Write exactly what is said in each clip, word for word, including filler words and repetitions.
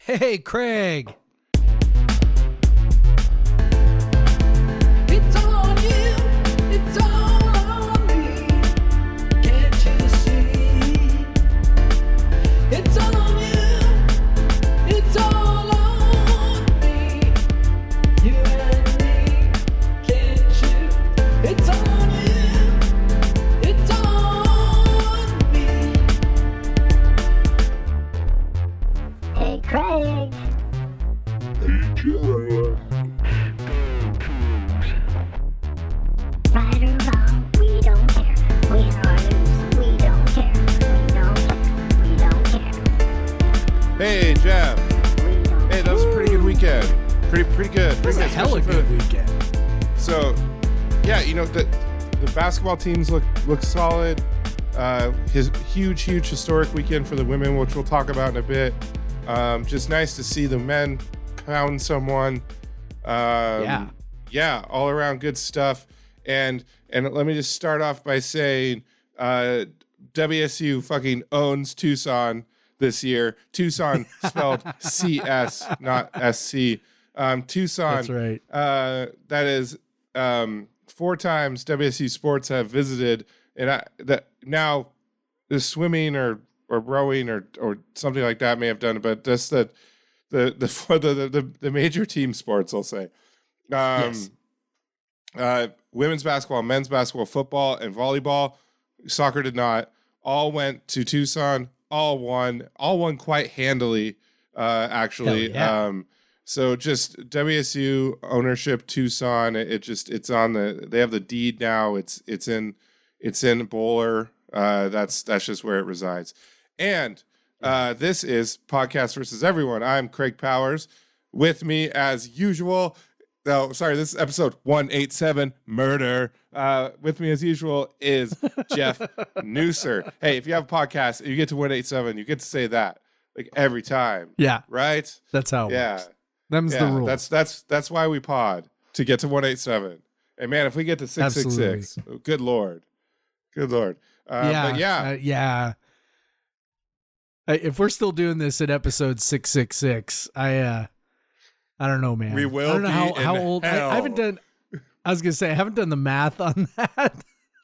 Hey, Craig. It's on you, it's all on me. Can't you see? It's on you, it's all on me. You and me, can't you? It's on you, it's on me. Hey, Craig. Right or wrong, we don't care. Win or lose, we don't care. We don't care. We don't care. Hey, Jeff. We don't Hey, that was a pretty good weekend. Pretty, pretty good. It was Pretty a good, hella especially good for- weekend. So, yeah, you know the the basketball teams look look solid. Uh, his huge, huge historic weekend for the women, which we'll talk about in a bit. Um, just nice to see the men pound someone. Um, Yeah. yeah, all around good stuff. And and let me just start off by saying, uh, W S U fucking owns Tucson this year. Tucson spelled C S, not S C. Um, Tucson. That's right. Uh, that is um, four times W S U sports have visited, and I, that now the swimming or or rowing or or something like that may have done it, but just the the the for the, the the major team sports, I'll say. Um, Yes. uh, women's basketball, men's basketball, football, and volleyball. Soccer did not. All went to Tucson. All won. All won quite handily, uh, actually. Hell yeah. Um, so just W S U ownership, Tucson. It, it just it's on the. They have the deed now. It's it's in it's in Bowler. Uh, that's that's just where it resides. And uh, this is Podcast versus Everyone. I'm Craig Powers. With me as usual. No, sorry, this is episode one eighty-seven, Murder. Uh, with me as usual is Jeff Newser. Hey, if you have a podcast and you get to one eighty-seven, you get to say that like every time, Yeah, right? that's how it Yeah, works. Them's yeah. the rule. That's that's that's why we pod, to get to one eighty-seven. And man, if we get to six six six, good lord, good lord. Uh, yeah, but yeah, uh, yeah. Uh, If we're still doing this at episode six six six, I uh, I don't know, man. We will I don't know be how, in how old. I, hell. I haven't done. I was gonna say I haven't done the math on that,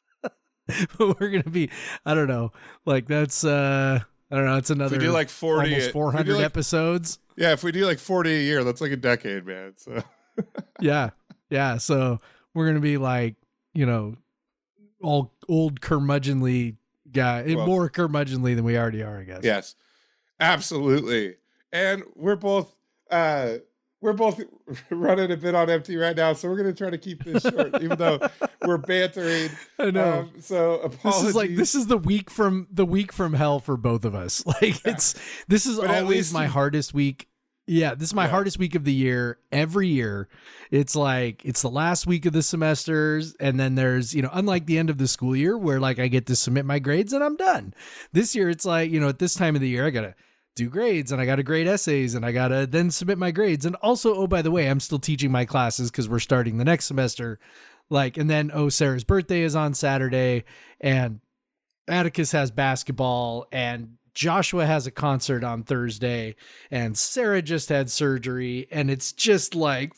but we're gonna be. I don't know. Like that's. uh I don't know. It's another. do like forty almost if we do four hundred like- episodes. yeah. If we do like forty a year, that's like a decade, man. So Yeah, yeah. So we're gonna be like, you know, all old curmudgeonly guy, Well- more curmudgeonly than we already are, I guess. yes, absolutely. And we're both uh we're both running a bit on empty right now, so we're gonna try to keep this short, even though we're bantering. I know. Um, so This apologies. is like this is the week from the week from hell for both of us. Like it's this is But at always least my you- hardest week. Yeah, this is my Yeah. hardest week of the year. Every year, it's like it's the last week of the semesters, and then there's you know, unlike the end of the school year where like I get to submit my grades and I'm done. This year, it's like you know, at this time of the year, I gotta do grades and I gotta grade essays and I gotta then submit my grades. And also, oh by the way, I'm still teaching my classes because we're starting the next semester. Like, and then oh, Sarah's birthday is on Saturday, and Atticus has basketball, and Joshua has a concert on Thursday, and Sarah just had surgery, and it's just like,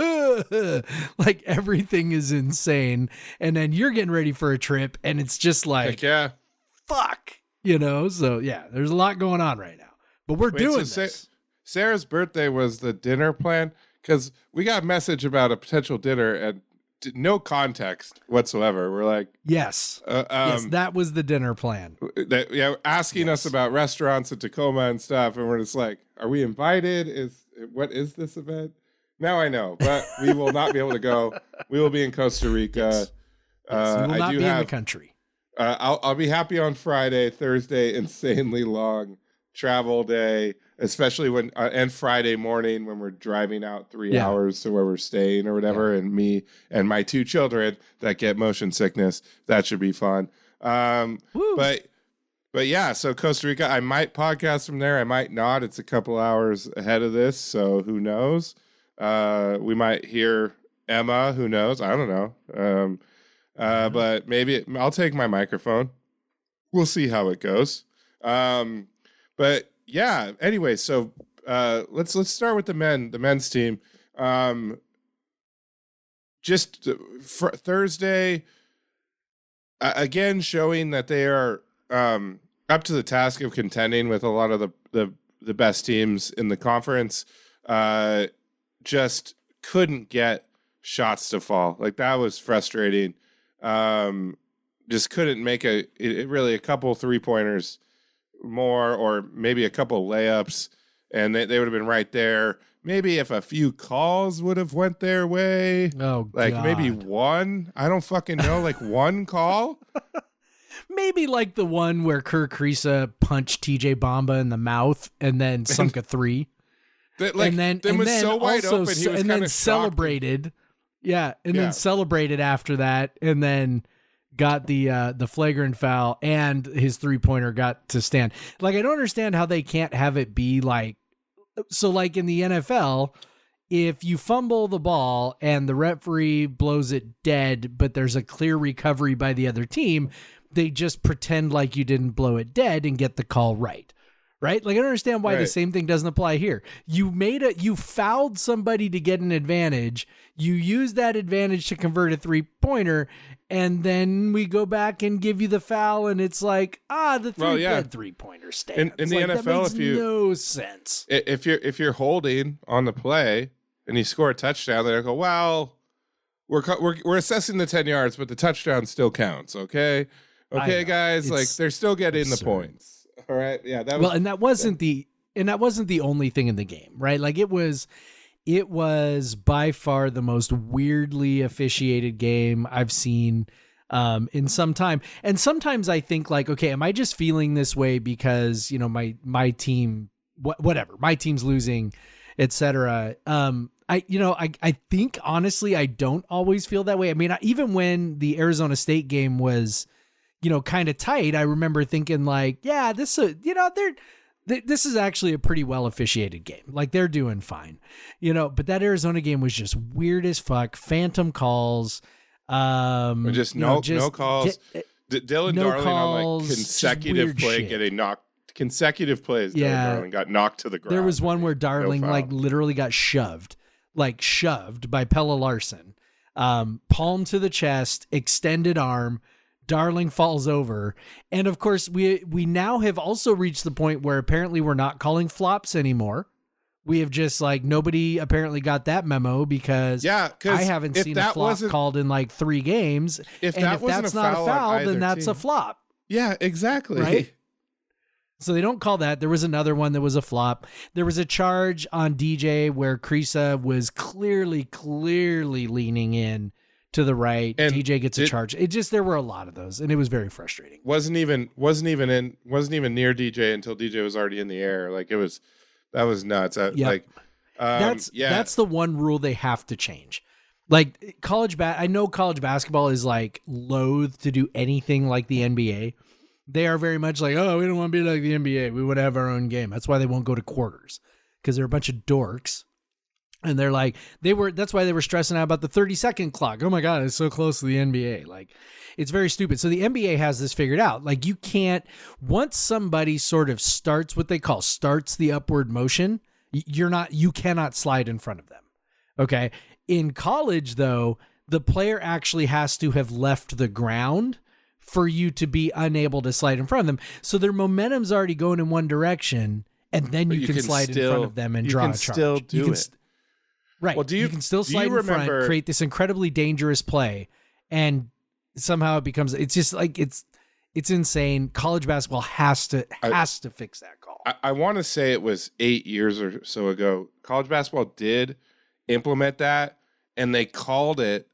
like everything is insane. And then you're getting ready for a trip, and it's just like, Heck yeah. fuck, you know? So yeah, there's a lot going on right now, but we're Wait, doing so this. Sa- Sarah's birthday was the dinner plan, because we got a message about a potential dinner and d- no context whatsoever. We're like, Yes. uh, um, yes, that was the dinner plan. that yeah, asking us Yes. about restaurants in Tacoma and stuff, and we're just like, are we invited? Is what is this event? Now I know, but we will not be able to go. We will be in Costa Rica. Yes. Uh, you will I not do be have. in the country. Uh, I'll I'll be happy on Friday. Thursday, insanely long travel day, especially when uh, and Friday morning when we're driving out three Yeah. hours to where we're staying or whatever, and me and my two children that get motion sickness. That should be fun. Um, Woo. but but yeah, so Costa Rica, I might podcast from there. I might not. It's a couple hours ahead of this, so who knows? Uh, we might hear Emma. Who knows? I don't know. Um, uh, but maybe it, I'll take my microphone. We'll see how it goes. Um, but yeah. Anyway, so Uh, let's let's start with the men, the men's team. Um, just for Thursday, uh, again showing that they are um, up to the task of contending with a lot of the the, the best teams in the conference. Uh, just couldn't get shots to fall. Like that was frustrating. Um, just couldn't make a it, it really a couple three pointers more, or maybe a couple layups, and they, they would have been right there. Maybe if a few calls would have went their way, Oh, like God. maybe one. I don't fucking know, like one call. Maybe like the one where Kerr Kriisa punched T J Bamba in the mouth and then sunk a three. That like and then them and was then so wide also open. He ce- was and kind then of celebrated. Yeah, and Yeah. then celebrated after that, and then got the uh, the flagrant foul, and his three pointer got to stand. Like I don't understand how they can't have it be like so. Like in the N F L, if you fumble the ball and the referee blows it dead, but there's a clear recovery by the other team, they just pretend like you didn't blow it dead and get the call right. Right? Like I don't understand why the Right. same thing doesn't apply here. You made a you fouled somebody to get an advantage. You use that advantage to convert a three-pointer, and then we go back and give you the foul, and it's like, ah, the three Well, yeah. three-pointer In- stands. in the Like, N F L, that makes if you- no sense. I- If you're if you're holding on the play and you score a touchdown, they go, well, we're co- we're we're assessing the ten yards, but the touchdown still counts. Okay, I okay, know. guys, like It's they're still getting absurd. the points. All right, yeah, that was Well, and that wasn't the and that wasn't the only thing in the game, right? Like it was it was by far the most weirdly officiated game I've seen um in some time. And sometimes I think like, okay, am I just feeling this way because, you know, my my team wh- whatever, my team's losing, et cetera. Um I you know, I I think honestly I don't always feel that way. I mean, I, even when the Arizona State game was you know, kind of tight, I remember thinking like, yeah, this, uh, you know, they're, th- this is actually a pretty well officiated game. Like they're doing fine, you know, but that Arizona game was just weird as fuck. Phantom calls. Um, Or just you no know, just no calls. get- D- Dylan no Darling on calls, like just consecutive weird play shit. getting knocked. Consecutive plays, Dylan Yeah. Darling got knocked to the ground. there was one where Darling foul. like literally got shoved, like shoved by Pella Larson, um, palm to the chest, extended arm. Darling falls over. And of course, we we now have also reached the point where apparently we're not calling flops anymore. We have just like nobody apparently got that memo because Yeah, 'cause I haven't if seen a that flop wasn't- called in like three games. If and that if wasn't that's a not foul a on foul, then either that's a team. flop. Yeah, exactly. Right? So they don't call that. There was another one that was a flop. There was a charge on D J where Kriisa was clearly, clearly leaning in to the right. And D J gets a did- charge. It just, there were a lot of those and it was very frustrating. wasn't even wasn't even in wasn't even near D J until D J was already in the air. Like it was that was nuts. I, Yep. Like um, that's, yeah. that's the one rule they have to change. Like college ba- I know college basketball is like loath to do anything like the N B A. They are very much like, oh, we don't want to be like the N B A. We want to have our own game. That's why they won't go to quarters because they're a bunch of dorks. And they're like, they were, that's why they were stressing out about the thirty second clock. Oh my God, it's so close to the N B A. Like, it's very stupid. So the N B A has this figured out. Like, you can't, once somebody sort of starts what they call starts the upward motion, y- you're not, you cannot slide in front of them. Okay. In college, though, the player actually has to have left the ground for you to be unable to slide in front of them. So their momentum's already going in one direction, and then But you, you can, can slide in still- front of them and you draw can a charge. still You do can it. st- right. Well, do you- you can still do slide you in front, remember- create this incredibly dangerous play, and somehow it becomes. It's just like it's it's insane. College basketball has to I- has to fix that call. I, I want to say it was eight years or so ago. College basketball did implement that, and they called it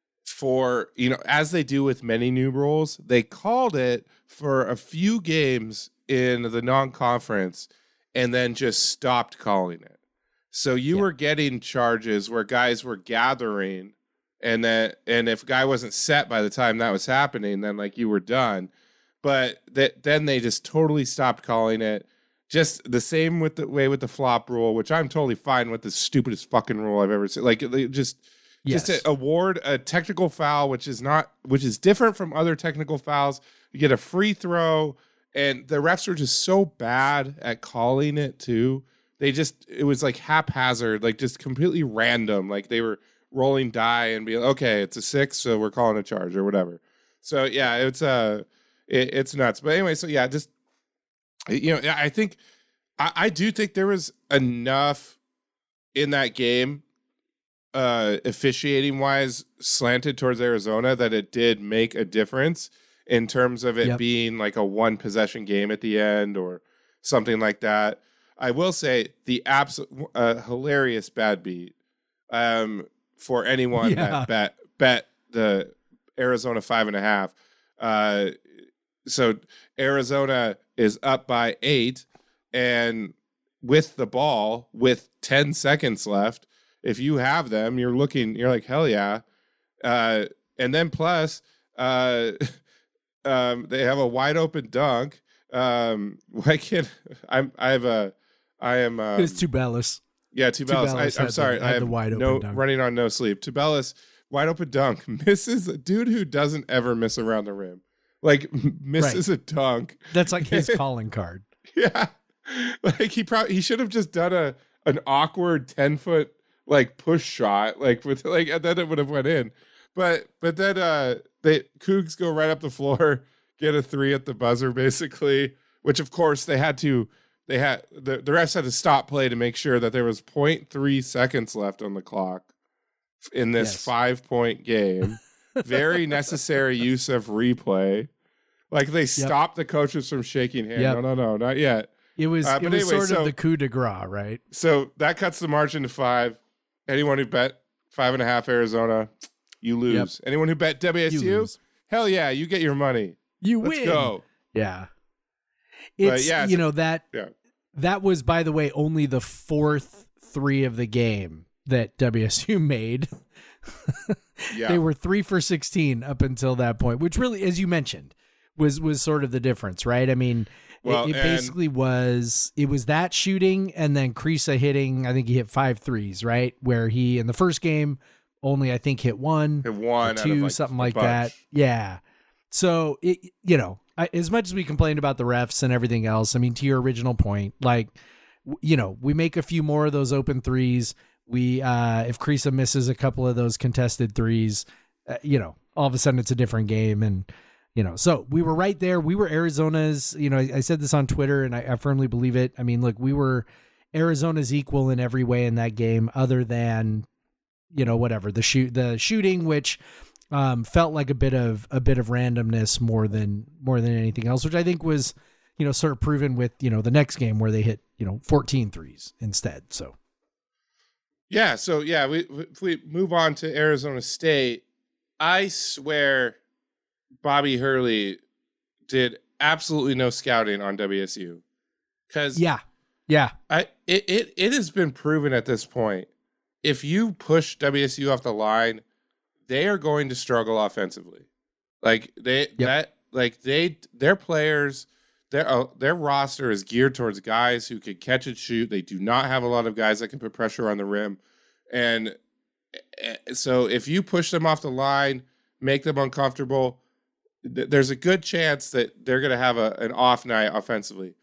for, you know, as they do with many new rules, they called it for a few games in the non-conference and then just stopped calling it. So you Yeah. were getting charges where guys were gathering, and that, and if a guy wasn't set by the time that was happening, then like you were done. But that then they just totally stopped calling it. Just the same with the way with the flop rule, which I'm totally fine with. The stupidest fucking rule I've ever seen. Like they just Yes. just to award a technical foul, which is not, which is different from other technical fouls. You get a free throw, and the refs are just so bad at calling it too they just it was like haphazard, like just completely random. Like they were rolling die and be okay, it's a six, so we're calling a charge or whatever. So yeah, it's uh it, it's nuts. But anyway, so yeah, just you know, I think I, I do think there was enough in that game, uh, officiating wise, slanted towards Arizona that it did make a difference in terms of it Yep. being like a one possession game at the end or something like that. I will say the absolute uh, hilarious bad beat um, for anyone Yeah. that bet bet the Arizona five and a half. Uh, so Arizona is up by eight, and with the ball, with ten seconds left, if you have them, you're looking, you're like, hell yeah. Uh, and then plus, uh, um, they have a wide open dunk. Um, why can't I'm? I have a. I am. Um, It's Tubelis. yeah, Tubelis. Tubelis I, had I'm the- sorry. had I the have wide no open dunk. running on no sleep. Tubelis, wide open dunk, misses a dude who doesn't ever miss around the rim. Like m- misses a dunk. That's like his calling card. Yeah, like he probably he should have just done a an awkward ten foot like push shot, like with like and then it would have went in. But but then uh they Cougs go right up the floor, get a three at the buzzer basically, which of course they had to they had the, the refs had to stop play to make sure that there was zero point three seconds left on the clock in this Yes. five point game. Very necessary use of replay. Like they stopped the coaches from shaking hands. Yep. No, no, no, not yet. It was Uh, it but was anyway, sort so- of the coup de grace, right? So that cuts the margin to five. Anyone who bet five and a half Arizona, you lose. Anyone who bet W S U, You lose. hell yeah, you get your money. You Let's win. go. Yeah. But It's yeah, you so- know that Yeah. that was, by the way, only the fourth three of the game that W S U made. Yeah. They were three for sixteen up until that point, which really, as you mentioned, was was sort of the difference, right? I mean, Well, it, it and- basically was it was that shooting and then Krisa hitting. I think he hit five threes, right? Where he in the first game only I think hit one, Hit one or out of, two, like, something a like bunch. that. Yeah. So it, you know, I, as much as we complained about the refs and everything else, I mean, to your original point, like, w- you know, we make a few more of those open threes. We, uh, if Krisa misses a couple of those contested threes, uh, you know, all of a sudden it's a different game. And, you know, so we were right there. We were Arizona's, you know, I, I said this on Twitter and I, I firmly believe it. I mean, look, we were Arizona's equal in every way in that game other than, you know, whatever the shoot, the shooting, which, um, felt like a bit of, a bit of randomness more than, more than anything else, which I think was, you know, sort of proven with, you know, the next game where they hit, you know, fourteen threes instead. So. Yeah, so yeah, we if we move on to Arizona State, I swear Bobby Hurley did absolutely no scouting on W S U. Cuz Yeah. Yeah. I it, it it has been proven at this point. If you push W S U off the line, they are going to struggle offensively. Like they that like they their players their uh, their roster is geared towards guys who can catch and shoot. They do not have a lot of guys that can put pressure on the rim. And uh, so if you push them off the line, make them uncomfortable, th- there's a good chance that they're going to have a, an off night offensively.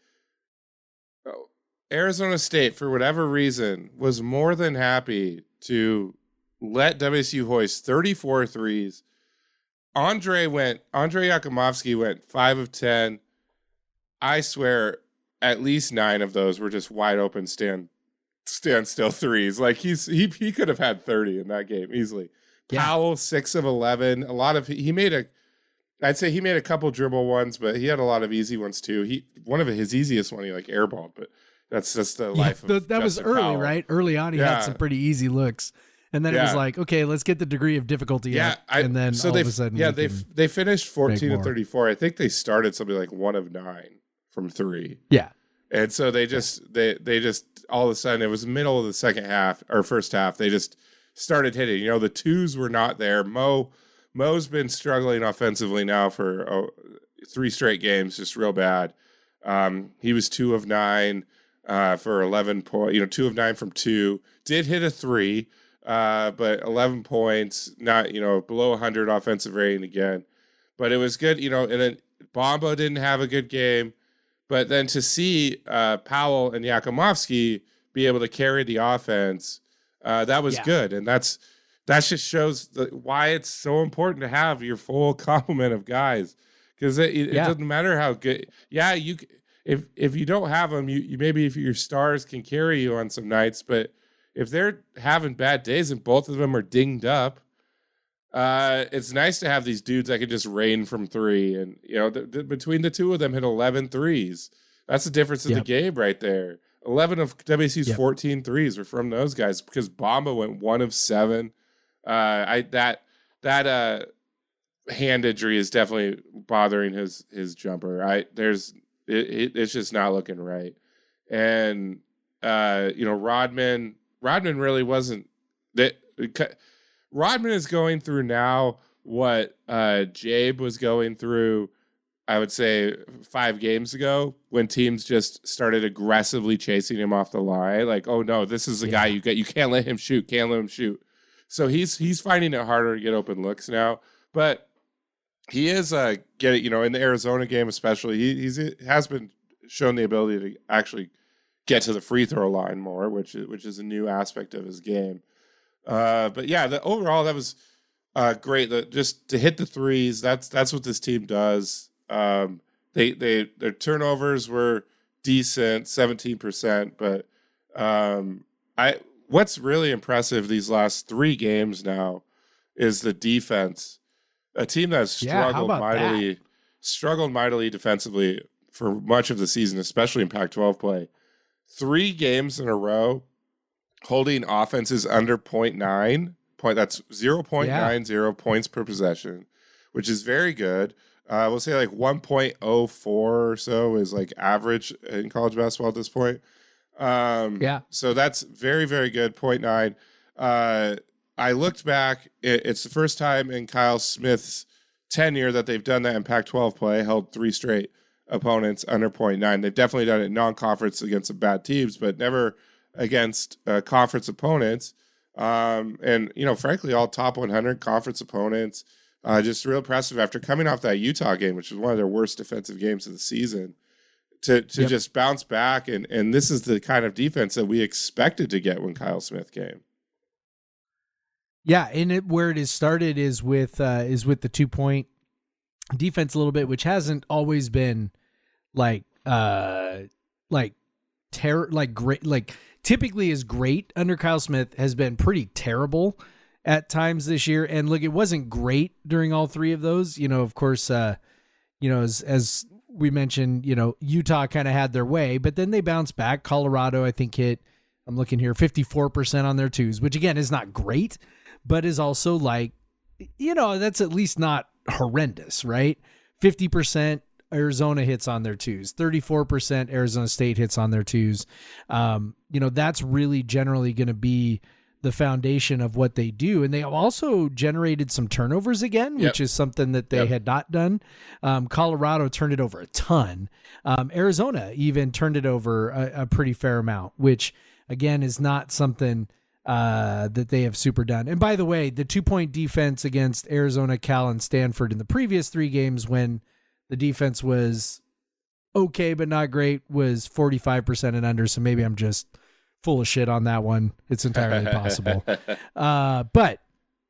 Oh, Arizona State, for whatever reason, was more than happy to let W S U hoist thirty-four threes. Andre went, Andre Yakumovsky went five of ten. I swear at least nine of those were just wide open stand stand still threes. Like he's he he could have had thirty in that game easily. Yeah. Powell six of eleven. A lot of he made a I'd say he made a couple dribble ones, but he had a lot of easy ones too. He one of his easiest one he like airballed, but that's just the Yeah, life the- of that was Justin early, Powell. right? Early on, he Yeah. had some pretty easy looks, and then it was Yeah. like, okay, let's get the degree of difficulty Yeah, up, I, and then so all they of a sudden, yeah we they can- they finished fourteen more. to thirty-four. I think they started something like one of nine from three. yeah, And so they just they they just all of a sudden it was middle of the second half or first half they just started hitting. You know, the twos were not there. Mo Mo's been struggling offensively now for oh, three straight games, just real bad. Um, he was two of nine uh, for eleven points. You know, two of nine from two. Did hit a three, uh, but eleven points. Not you know below one hundred offensive rating again. But it was good. You know, and then Bombo didn't have a good game. But then to see uh, Powell and Yakumovsky be able to carry the offense, uh, that was Yeah. good. And that's that just shows the, why it's so important to have your full complement of guys, because it, it, Yeah. it doesn't matter how good. Yeah, you c- if if you don't have them, you, you maybe if your stars can carry you on some nights, but if they're having bad days and both of them are dinged up, uh, it's nice to have these dudes that can just rain from three. And, you know, th- th- between the two of them hit eleven threes. That's the difference in Yep. the game right there. eleven of W S U's Yep. fourteen threes were from those guys, because Bamba went one of seven. Uh, I that that uh, hand injury is definitely bothering his his jumper. I there's it, it, it's just not looking right. And uh, you know, Rodman Rodman really wasn't that. Rodman is going through now what uh, Jabe was going through, I would say, five games ago, when teams just started aggressively chasing him off the line. Like, oh no, this is the Yeah. guy you get. You can't let him shoot. Can't let him shoot. So he's he's finding it harder to get open looks now. But he is uh getting, you know, in the Arizona game especially, he he's has been shown the ability to actually get to the free throw line more, which is which is a new aspect of his game. Uh, but yeah, the overall that was uh, great. The, just to hit the threes, that's that's what this team does. Um, they they their turnovers were decent, seventeen percent. But um, I what's really impressive these last three games now is the defense. A team that's Yeah, how struggled about mightily, struggled mightily defensively for much of the season, especially in Pac twelve play. Three games in a row holding offenses under point nine point. That's zero point nine zero points per possession, which is very good. Uh, we'll say like one point oh four or so is like average in college basketball at this point. Um, Yeah. So that's very, very good. point nine. Uh, I looked back. It, it's the first time in Kyle Smith's tenure that they've done that in Pac twelve play, held three straight opponents under point nine. They've definitely done it in non-conference against some bad teams, but never against uh, conference opponents. Um, and, you know, frankly, all top one hundred conference opponents. Uh, just real impressive after coming off that Utah game, which was one of their worst defensive games of the season, to to Yep. just bounce back. And, and this is the kind of defense that we expected to get when Kyle Smith came. Yeah, and it, where it is started is with uh, is with the two point defense a little bit, which hasn't always been like uh like terror like great like typically is great under Kyle Smith, has been pretty terrible at times this year. And look, it wasn't great during all three of those. You know, of course, uh, you know, as as we mentioned, you know, Utah kind of had their way, but then they bounced back. Colorado, I think, hit, I'm looking here, fifty-four percent on their twos, which again is not great, but is also like, you know, that's at least not horrendous, right? fifty percent Arizona hits on their twos, thirty-four percent Arizona State hits on their twos. Um, you know, that's really generally going to be the foundation of what they do. And they also generated some turnovers again, Yep. which is something that they Yep. had not done. Um, Colorado turned it over a ton. Um, Arizona even turned it over a, a pretty fair amount, which again is not something uh, that they have super done. And by the way, the two point defense against Arizona, Cal, and Stanford in the previous three games, when the defense was okay but not great, was forty-five percent and under. So maybe I'm just full of shit on that one. It's entirely possible. Uh, but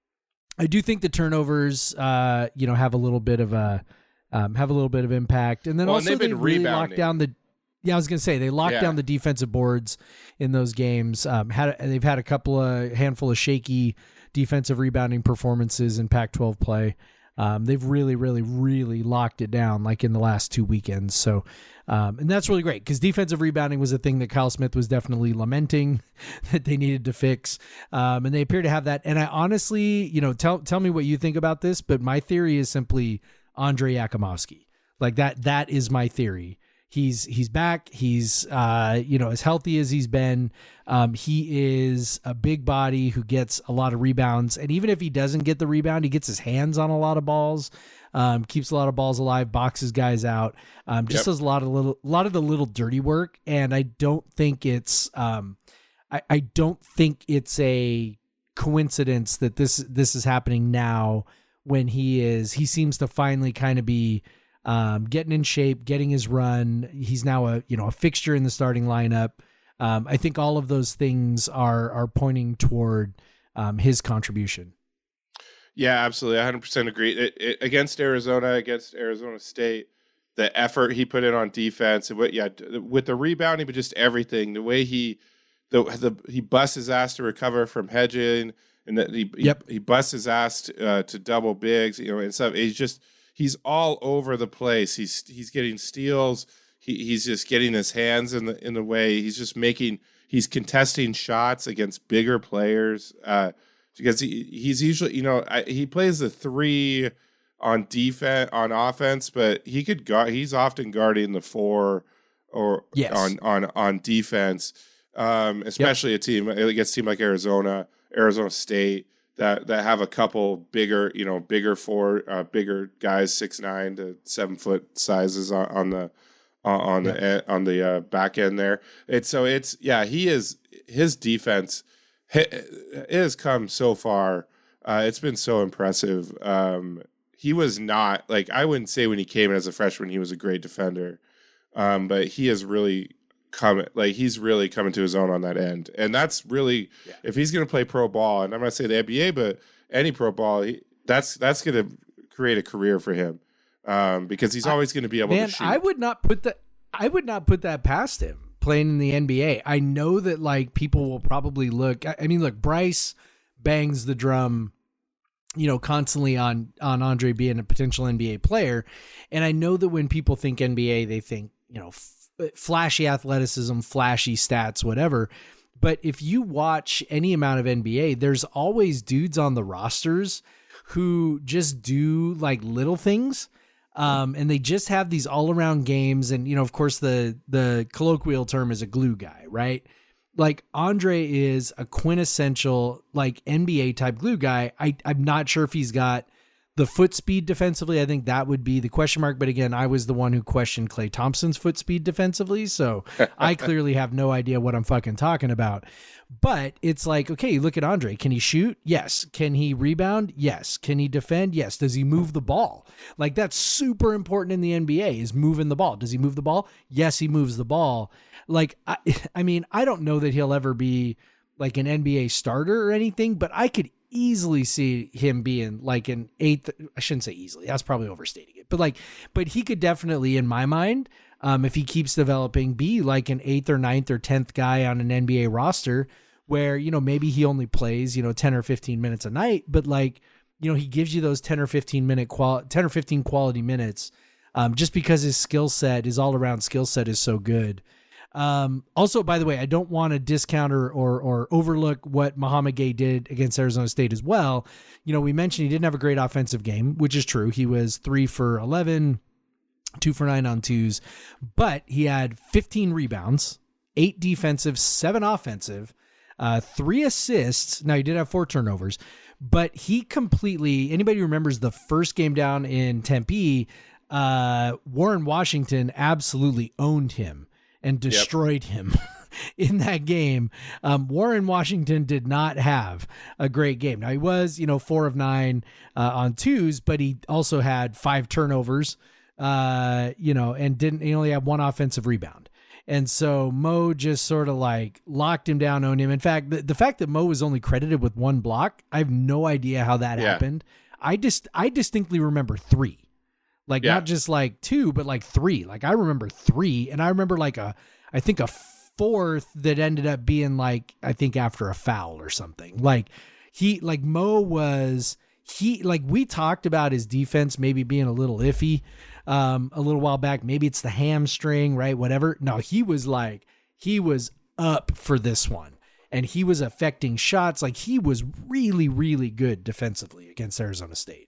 I do think the turnovers, uh, you know, have a little bit of a um, have a little bit of impact. And then Well, and also they've they been really rebounding. locked down the. Yeah, I was gonna say they locked Yeah. down the defensive boards in those games. Um, had they've had a couple of handful of shaky defensive rebounding performances in Pac twelve play. Um, they've really, really, really locked it down, like in the last two weekends. So, um, and that's really great, because defensive rebounding was a thing that Kyle Smith was definitely lamenting that they needed to fix. Um, and they appear to have that. And I honestly, you know, tell tell me what you think about this, but my theory is simply Andre Yakimovsky. Like that, that is my theory. He's he's back. He's uh, you know, as healthy as he's been. Um, he is a big body who gets a lot of rebounds, and even if he doesn't get the rebound, he gets his hands on a lot of balls. Um, keeps a lot of balls alive, boxes guys out. Um, just Yep. does a lot of little, a lot of the little dirty work. And I don't think it's, um, I, I don't think it's a coincidence that this this is happening now when he is. He seems to finally kind of be. Um, getting in shape, getting his run. He's now a, you know, a fixture in the starting lineup. Um, I think all of those things are are pointing toward um, his contribution. Yeah, absolutely. one hundred percent agree. It, it, against Arizona, against Arizona State, the effort he put in on defense, and what, yeah, with the rebounding, but just everything, the way he, the, the he busts his ass to recover from hedging, and that he, Yep. he, he busts his ass to, uh, to double bigs, you know, and stuff. He's just, he's all over the place. He's, he's getting steals. He, he's just getting his hands in the, in the way. He's just making, he's contesting shots against bigger players. Uh, Because he, he's usually, you know, I, he plays the three on defense, on offense, but he could guard. He's often guarding the four or Yes. on on on defense, um, especially a team against a team like Arizona, Arizona State that that have a couple bigger, you know, bigger four, uh, bigger guys, six nine to seven foot sizes on, on the uh, on Yeah. the on the uh, back end there. It's so it's yeah, he is his defense. It has come so far. Uh, it's been so impressive. Um, he was not like I wouldn't say when he came in as a freshman he was a great defender, um, but he has really come like he's really coming to his own on that end, and that's really Yeah. if he's going to play pro ball, and I'm not saying the N B A, but any pro ball, he, that's that's going to create a career for him um, because he's I- always going to be able Man, to shoot. I would not put that. I would not put that past him playing in the N B A. I know that like people will probably look. I I mean, look, Bryce bangs the drum, you know, constantly on on Andre being a potential N B A player, and I know that when people think N B A, they think you know f- flashy athleticism, flashy stats, whatever. But if you watch any amount of N B A, there's always dudes on the rosters who just do like little things. Um, and they just have these all around games. And, you know, of course the, the colloquial term is a glue guy, right? Like Andre is a quintessential like N B A type glue guy. I, I'm not sure if he's got the foot speed defensively. I think that would be the question mark. But again, I was the one who questioned Klay Thompson's foot speed defensively. So I clearly have no idea what I'm fucking talking about. But it's like, okay, look at Andre. Can he shoot? Yes. Can he rebound? Yes. Can he defend? Yes. Does he move the ball? Like that's super important in the N B A is moving the ball. Does he move the ball? Yes, he moves the ball. Like, I, I mean, I don't know that he'll ever be like an N B A starter or anything, but I could easily see him being like an eighth. I shouldn't say easily. That's probably overstating it, but like, but he could definitely, in my mind, um, if he keeps developing, be like an eighth or ninth or tenth guy on an N B A roster where, you know, maybe he only plays, you know, ten or fifteen minutes a night, but like, you know, he gives you those ten or fifteen minute qual ten or fifteen quality minutes, um, just because his skill set, his all around skill set is so good. Um, also, by the way, I don't want to discount or, or, or overlook what Muhammad Gay did against Arizona State as well. You know, we mentioned he didn't have a great offensive game, which is true. He was three for eleven, two for nine on twos, but he had fifteen rebounds, eight defensive, seven offensive, uh, three assists. Now he did have four turnovers, but he completely, anybody who remembers the first game down in Tempe, uh, Warren Washington absolutely owned him and destroyed yep. him in that game. Um, Warren Washington did not have a great game. Now he was, you know, four of nine uh, on twos, but he also had five turnovers, uh, you know, and didn't, he only had one offensive rebound. And so Mo just sort of like locked him down, owned him. In fact, the, the fact that Mo was only credited with one block, I have no idea how that yeah. happened. I just, I distinctly remember three. Like yeah. not just like two, but like three. Like I remember three, and I remember like a, I think a fourth that ended up being like, I think after a foul or something. Like he, like Mo was, he, like we talked about his defense maybe being a little iffy um, a little while back. Maybe it's the hamstring, right? Whatever. No, he was like, he was up for this one, and he was affecting shots. Like he was really, really good defensively against Arizona State.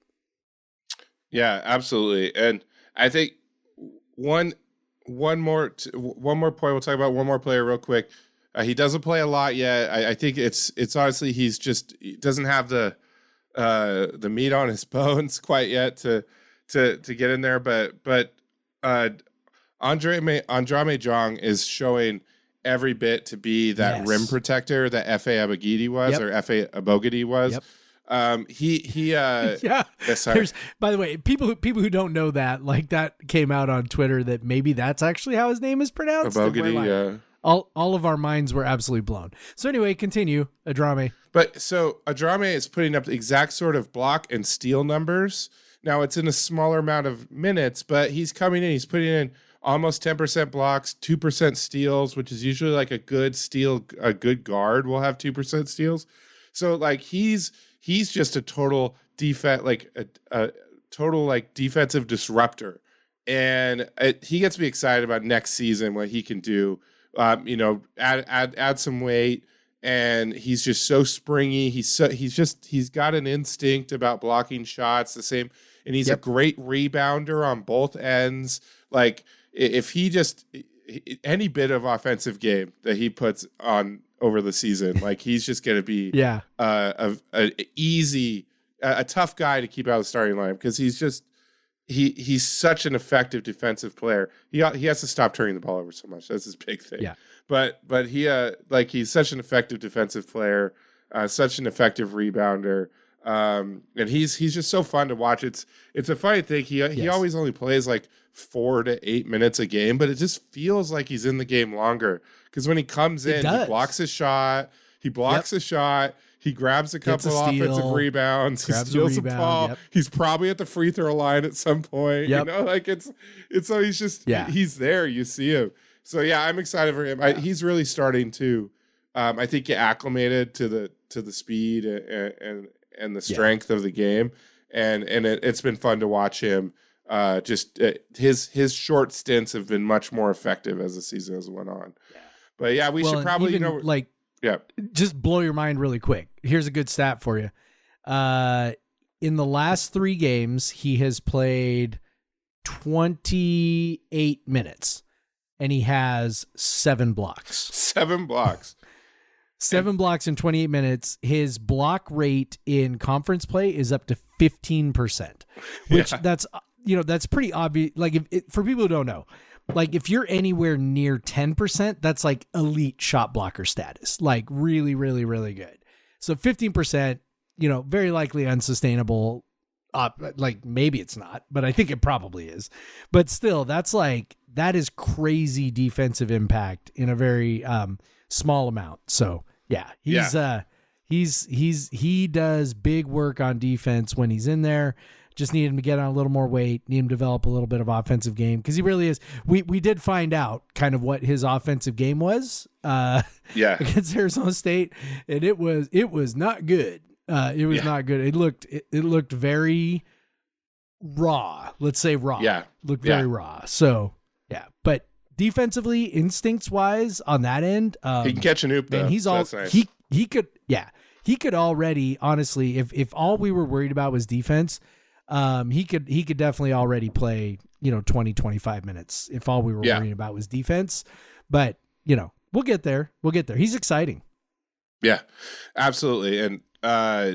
Yeah, absolutely. And I think one one more t- one more point we'll talk about one more player real quick. Uh, he doesn't play a lot yet. I, I think it's it's honestly he's just he doesn't have the uh, the meat on his bones quite yet to to to get in there. But but uh, Andre Andrame Jong is showing every bit to be that yes. rim protector that F A Abogidi was yep. or F A Abogidi was. Yep. Um, he, he, uh, yeah, yeah, sorry. There's, by the way, people who, people who don't know that, like that came out on Twitter that maybe that's actually how his name is pronounced. Abogidi, like, yeah. all all of our minds were absolutely blown. So anyway, continue, Adrame. But so Adrame is putting up the exact sort of block and steal numbers. Now it's in a smaller amount of minutes, but he's coming in, he's putting in almost ten percent blocks, two percent steals, which is usually like a good steal, a good guard will have two percent steals. So like he's he's just a total defense, like a, a total like defensive disruptor. And it, he gets me excited about next season, what he can do. Um, you know, add add add some weight, and he's just so springy. He's so he's just he's got an instinct about blocking shots. The same, and he's yep. a great rebounder on both ends. Like if he just any bit of offensive game that he puts on over the season, like he's just going to be yeah uh, a, a easy a, a tough guy to keep out of the starting line because he's just. He he's such an effective defensive player. He he has to stop turning the ball over so much. That's his big thing. Yeah. But but he uh like he's such an effective defensive player, uh, such an effective rebounder. Um, and he's he's just so fun to watch. It's it's a funny thing. He he yes. always only plays like four to eight minutes a game, but it just feels like he's in the game longer. Because when he comes in, he blocks a shot. He blocks yep. a shot. He grabs a couple a steal, offensive rebounds. He steals a, rebound, a ball. Yep. He's probably at the free throw line at some point. Yep. You know, like it's it's so he's just yeah. he's there. You see him. So yeah, I'm excited for him. Yeah. I, he's really starting to, um, I think, get acclimated to the to the speed and and, and the strength yeah. of the game, and and it, it's been fun to watch him. Uh, just uh, his his short stints have been much more effective as the season has went on. Yeah. But yeah, we well, should probably even, you know like. Yeah. Just blow your mind really quick. Here's a good stat for you. Uh, in the last three games, he has played twenty-eight minutes, and he has seven blocks. Seven blocks. Seven and- blocks in twenty-eight minutes. His block rate in conference play is up to fifteen percent, which yeah. that's, you know, that's pretty obvious. Like if it, for people who don't know, like if you're anywhere near ten percent, that's like elite shot blocker status, like really, really, really good. So fifteen percent, you know, very likely unsustainable. Uh, like maybe it's not, but I think it probably is. But still, that's like, that is crazy defensive impact in a very um, small amount. So yeah, he's, yeah. uh, he's, he's, he does big work on defense when he's in there. Just need him to get on a little more weight, need him to develop a little bit of offensive game because he really is. We we did find out kind of what his offensive game was uh, yeah. against Arizona State, and it was it was not good. Uh, it was yeah. not good. It looked it, it looked very raw. Let's say raw. Yeah, looked very yeah. raw. So yeah, but defensively, instincts wise, on that end, um, he can catch an oop. Man, though, he's so all nice. he he could yeah he could already honestly if if all we were worried about was defense. Um, he could he could definitely already play, you know, twenty, twenty-five minutes if all we were yeah. worrying about was defense. But, you know, we'll get there. We'll get there. He's exciting. Yeah, absolutely. And uh,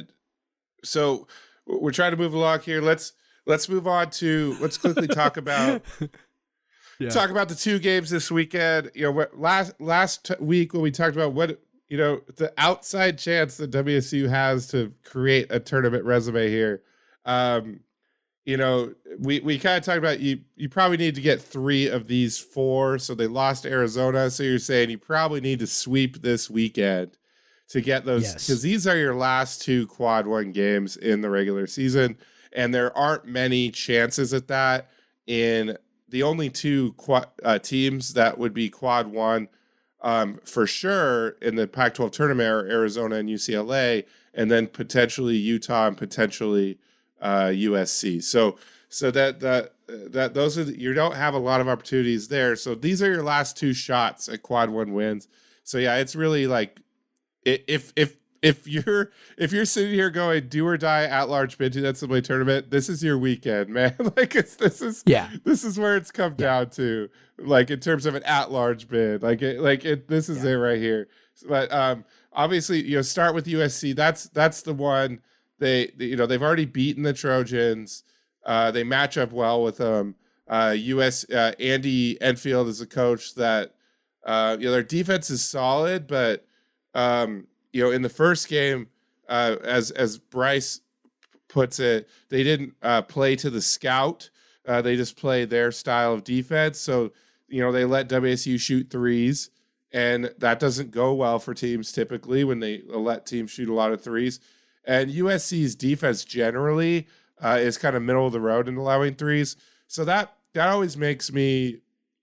so we're trying to move along here. Let's let's move on to let's quickly talk about yeah. talk about the two games this weekend. You know, what, last last week when we talked about what you know the outside chance that W S U has to create a tournament resume here. Um, you know, we, we kind of talked about you, you probably need to get three of these four. So they lost Arizona. So you're saying you probably need to sweep this weekend to get those, because yes. these are your last two quad one games in the regular season. And there aren't many chances at that. In the only two quad, uh, teams that would be quad one um, for sure in the Pac twelve tournament are Arizona and U C L A, and then potentially Utah and potentially uh U S C. So so that that that those are the, you don't have a lot of opportunities there. So these are your last two shots at quad one wins. So yeah, it's really like if if if you're if you're sitting here going do or die at large bid to that N C double A tournament, this is your weekend, man. Like it's this is yeah this is where it's come yeah. down to, like in terms of an at large bid. Like it like it this is yeah. it right here. But um obviously, you know, start with U S C. That's that's the one. They, they, you know, they've already beaten the Trojans. Uh, they match up well with them. Uh, U S uh, Andy Enfield is a coach that, uh, you know, their defense is solid, but um, you know, in the first game, uh, as as Bryce puts it, they didn't uh, play to the scout. Uh, they just play their style of defense. So you know, they let W S U shoot threes, And that doesn't go well for teams typically when they let teams shoot a lot of threes. And U S C's defense generally uh, is kind of middle of the road in allowing threes. So that that always makes me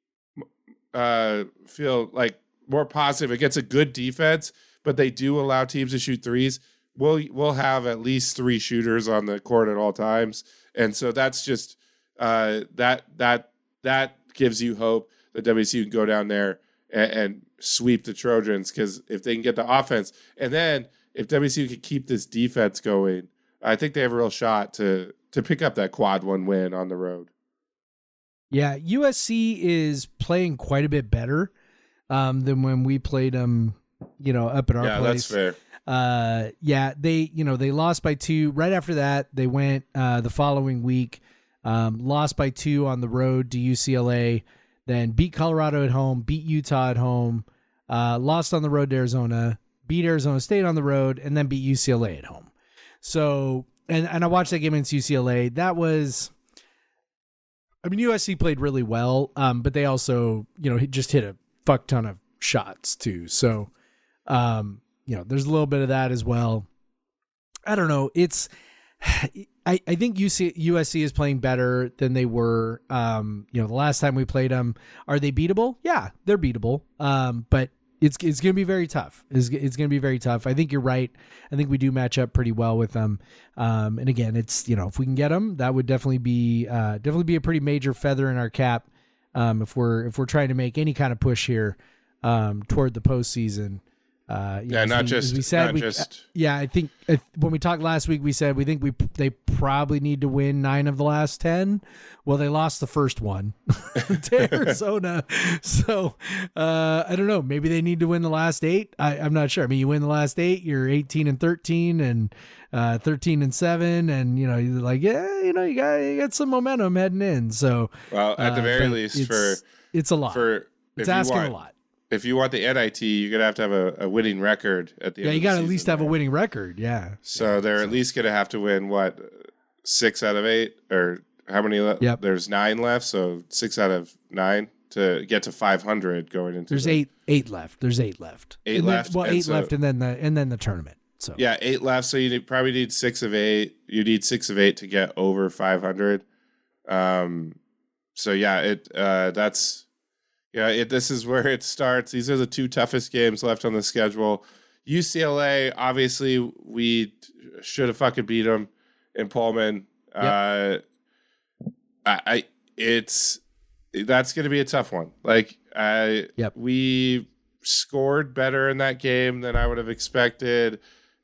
uh, feel like more positive. It gets a good defense, but they do allow teams to shoot threes. We'll we'll have at least three shooters on the court at all times, and so that's just uh, that that that gives you hope that W S U can go down there and, and sweep the Trojans, because if they can get the offense, and then if W S U can keep this defense going, I think they have a real shot to to pick up that quad one win on the road. Yeah, U S C is playing quite a bit better um, than when we played them, you know, up at our yeah, place. Yeah, that's fair. Uh, yeah, they, you know, they lost by two. Right after that, they went uh, the following week, um, lost by two on the road to U C L A, then beat Colorado at home, beat Utah at home, uh, lost on the road to Arizona, beat Arizona State on the road, and then beat U C L A at home. So, and, and I watched that game against U C L A. That was, I mean, U S C played really well, um, but they also, you know, just hit a fuck ton of shots too. So, um, you know, there's a little bit of that as well. I don't know. It's, I, I think U C, U S C is playing better than they were, um, you know, the last time we played them. Are they beatable? Yeah, they're beatable. Um, but it's, it's going to be very tough. It's, it's going to be very tough. I think you're right. I think we do match up pretty well with them. Um, and again, it's, you know, if we can get them, that would definitely be, uh, definitely be a pretty major feather in our cap. Um, if we're, if we're trying to make any kind of push here, um, toward the postseason. Uh, you yeah, know, not we, just, we said, not we, just. yeah, I think uh, when we talked last week, we said we think we they probably need to win nine of the last ten. Well, they lost the first one to Arizona, so uh, I don't know. Maybe they need to win the last eight. I, I'm not sure. I mean, you win the last eight, you're eighteen and thirteen, and uh, thirteen and seven, and you know, you're like, yeah, you know, you got you got some momentum heading in. So, well, at the uh, very but least, it's, for it's a lot. For it's if asking you want, a lot. If you want the N I T, you're gonna have to have a, a winning record at the Yeah, end. you got got to at least have a winning record. Yeah. So yeah, they're so. at least gonna have to win what, six out of eight, or how many? Le- Yep. There's nine left, so six out of nine to get to five hundred going into. There's the, eight, eight left. There's eight left. Eight and then, left. Well, and eight so, left, and then the and then the tournament. So yeah, eight left. So you need, probably need six of eight. You need six of eight to get over five hundred. Um. So yeah, it uh that's. Yeah, it, this is where it starts. These are the two toughest games left on the schedule. U C L A, obviously, we should have fucking beat them in Pullman. Yep. Uh, I, I, it's that's going to be a tough one. Like, I, yep. we scored better in that game than I would have expected.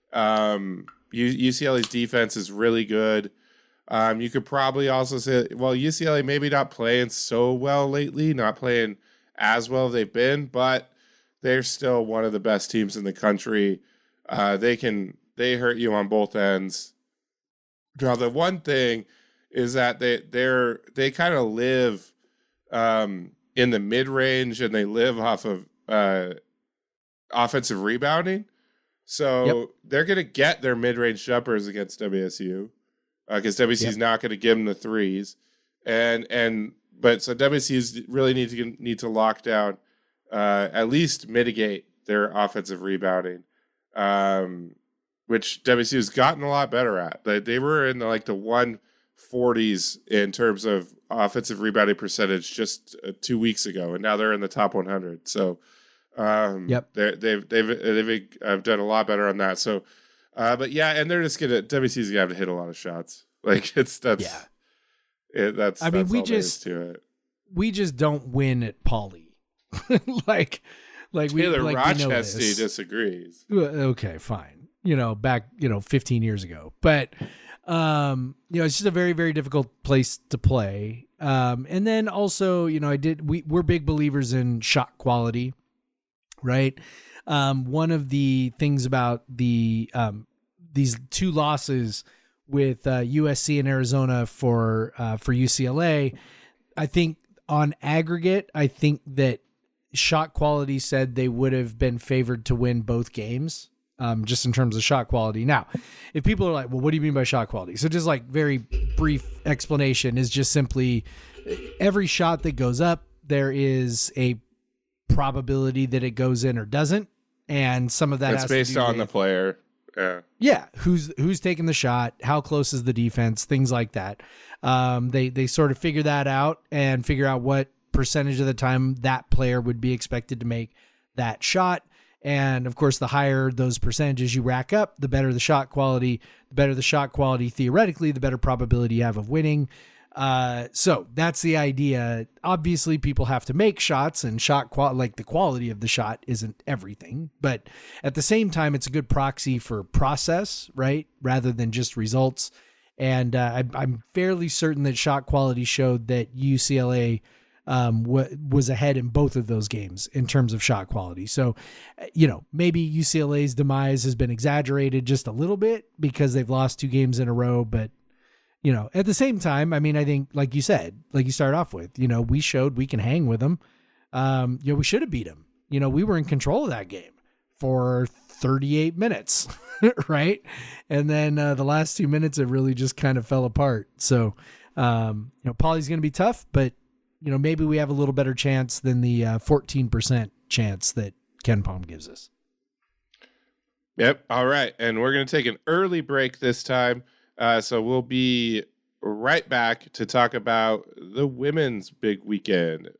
Um, U, UCLA's defense is really good. Um, you could probably also say, well, U C L A maybe not playing so well lately, not playing as well as they've been, but they're still one of the best teams in the country. Uh, they can they hurt you on both ends. Now, the one thing is that they they're they kind of live um, in the mid range, and they live off of uh, offensive rebounding. So yep. they're going to get their mid range jumpers against W S U because uh, W S U is yep. not going to give them the threes, and and. But so W S U really need to need to lock down, uh, at least mitigate their offensive rebounding, um, which W S U has gotten a lot better at. They, they were in the, like the one forties in terms of offensive rebounding percentage just uh, two weeks ago, and now they're in the top one hundred. So, um, yep, they've they've they've they've uh, done a lot better on that. So, uh, but yeah, and they're just gonna W S U's gonna have to hit a lot of shots. Like it's that's yeah. It, that's. I that's mean, we all there just is to it. we just don't win at Pauley, like, like we Taylor like Rochester we know this. disagrees. Okay, fine. You know, back you know fifteen years ago, but um, you know, it's just a very very difficult place to play. Um, and then also, you know, I did. We we're big believers in shot quality, right? Um, one of the things about the um these two losses with uh, U S C and Arizona for uh, for U C L A, I think on aggregate, I think that shot quality said they would have been favored to win both games, um, just in terms of shot quality. Now, if people are like, well, what do you mean by shot quality? So just like very brief explanation is just simply every shot that goes up, there is a probability that it goes in or doesn't. And some of that It's has based to do on the with, player. Yeah. yeah, who's who's taking the shot, how close is the defense, things like that. Um, they they sort of figure that out and figure out what percentage of the time that player would be expected to make that shot. And of course, the higher those percentages you rack up, the better the shot quality. The better the shot quality, theoretically, the better probability you have of winning. Uh, so that's the idea. Obviously, people have to make shots, and shot qual like the quality of the shot isn't everything. But at the same time, it's a good proxy for process, right? Rather than just results. And uh, I, I'm fairly certain that shot quality showed that U C L A um, w- was ahead in both of those games in terms of shot quality. So, you know, maybe U C L A's demise has been exaggerated just a little bit because they've lost two games in a row. But, you know, at the same time, I mean, I think, like you said, like you started off with, you know, we showed we can hang with them. Um, you know, we should have beat them. You know, we were in control of that game for thirty-eight minutes, right? And then uh, the last two minutes, it really just kind of fell apart. So, um, you know, Poly's going to be tough, but, you know, maybe we have a little better chance than the uh, fourteen percent chance that Ken Palm gives us. Yep. All right. And we're going to take an early break this time. Uh, so we'll be right back to talk about the women's big weekend.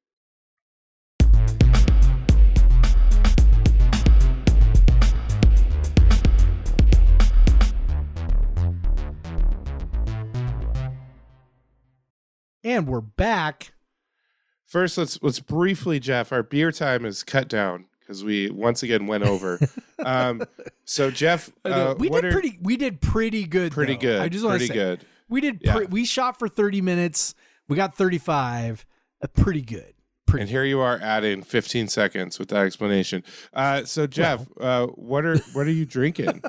And we're back. First, let's let's briefly, Jeff. Our beer time is cut down because we once again went over. um, so, Jeff, uh, we what did are, pretty. We did pretty good. pretty though. good. I just want pretty to say good. we did. Yeah. Pre- we shot for thirty minutes. We got thirty-five. Uh, pretty good. Pretty. And here you are adding fifteen seconds with that explanation. Uh, so, Jeff, uh, what are what are you drinking?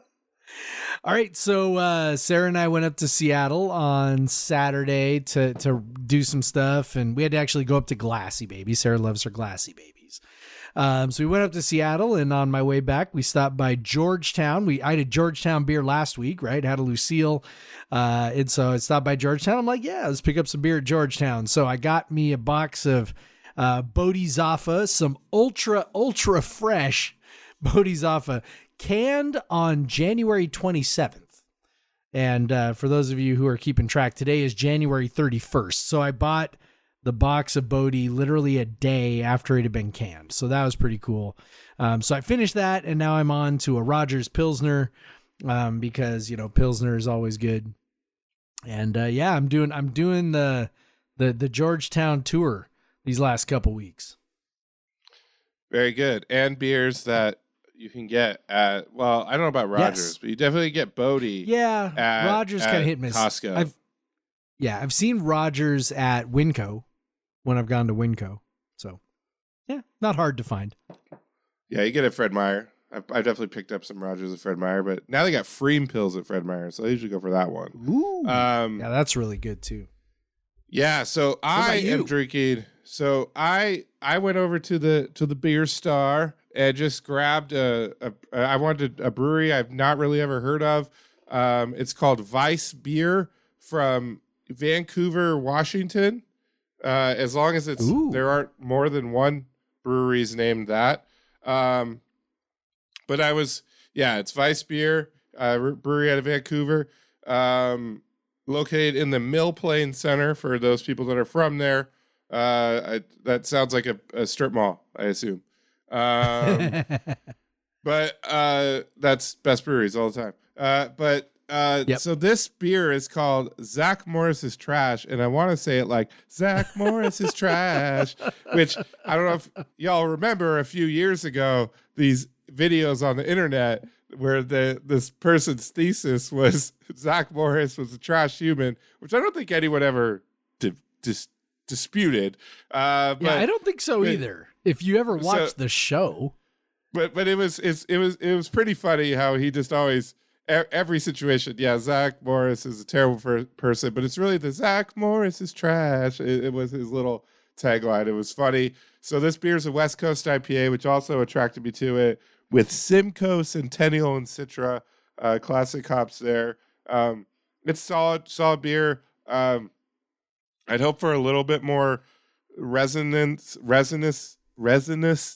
All right, so uh, Sarah and I went up to Seattle on Saturday to to do some stuff, and we had to actually go up to Glassy Baby. Sarah loves her Glassy Babies. Um, so we went up to Seattle, and on my way back, we stopped by Georgetown. We I had Georgetown beer last week, right? Had a Lucille, uh, and so I stopped by Georgetown. I'm like, yeah, let's pick up some beer at Georgetown. So I got me a box of uh, Bodhisattva, some ultra ultra fresh Bodhisattva, canned on January twenty-seventh. And uh, for those of you who are keeping track, today is January thirty-first. So I bought the box of Bodhi literally a day after it had been canned. So that was pretty cool. Um, so I finished that, and now I'm on to a Rogers Pilsner um, because, you know, Pilsner is always good. And uh, yeah, I'm doing I'm doing the the the Georgetown tour these last couple weeks. Very good. And beers that you can get at, well, I don't know about Rogers, Yes. but you definitely get Bodhi. Yeah, At- Rogers kind at of hit and miss. Costco. I've yeah, I've seen Rogers at Winco when I've gone to Winco. So yeah, not hard to find. Yeah, you get at Fred Meyer. I've, I definitely picked up some Rogers at Fred Meyer, but now they got Freem pills at Fred Meyer, so I usually go for that one. Ooh, Um, yeah, that's really good too. Yeah, so I about am you? drinking. So I I went over to the to the Beer Star and just grabbed a, a I wanted a brewery I've not really ever heard of. Um, it's called Vice Beer from Vancouver, Washington. Uh, as long as it's Ooh. there aren't more than one breweries named that. Um, but I was yeah, it's Vice Beer uh, brewery out of Vancouver. Um, located in the Mill Plain Center for those people that are from there. Uh, I, that sounds like a, a strip mall, I assume. Um, but uh, that's best breweries all the time. Uh, but uh, Yep. so this beer is called Zach Morris's Trash, and I want to say it like Zach Morris's Trash, which I don't know if y'all remember a few years ago, these videos on the internet where the this person's thesis was Zach Morris was a trash human, which I don't think anyone ever di- dis- disputed. Uh, but yeah, I don't think so but- either. If you ever so- watched the show, but but it was it's, it was it was pretty funny how he just always e- every situation. Yeah, Zach Morris is a terrible per- person, but it's really the Zach Morris is trash. It, it was his little tagline. It was funny. So this beer is a West Coast I P A, which also attracted me to it, with Simcoe, Centennial, and Citra, uh, classic hops there. Um, it's solid, solid beer. Um, I'd hope for a little bit more resonance, resonance, resinous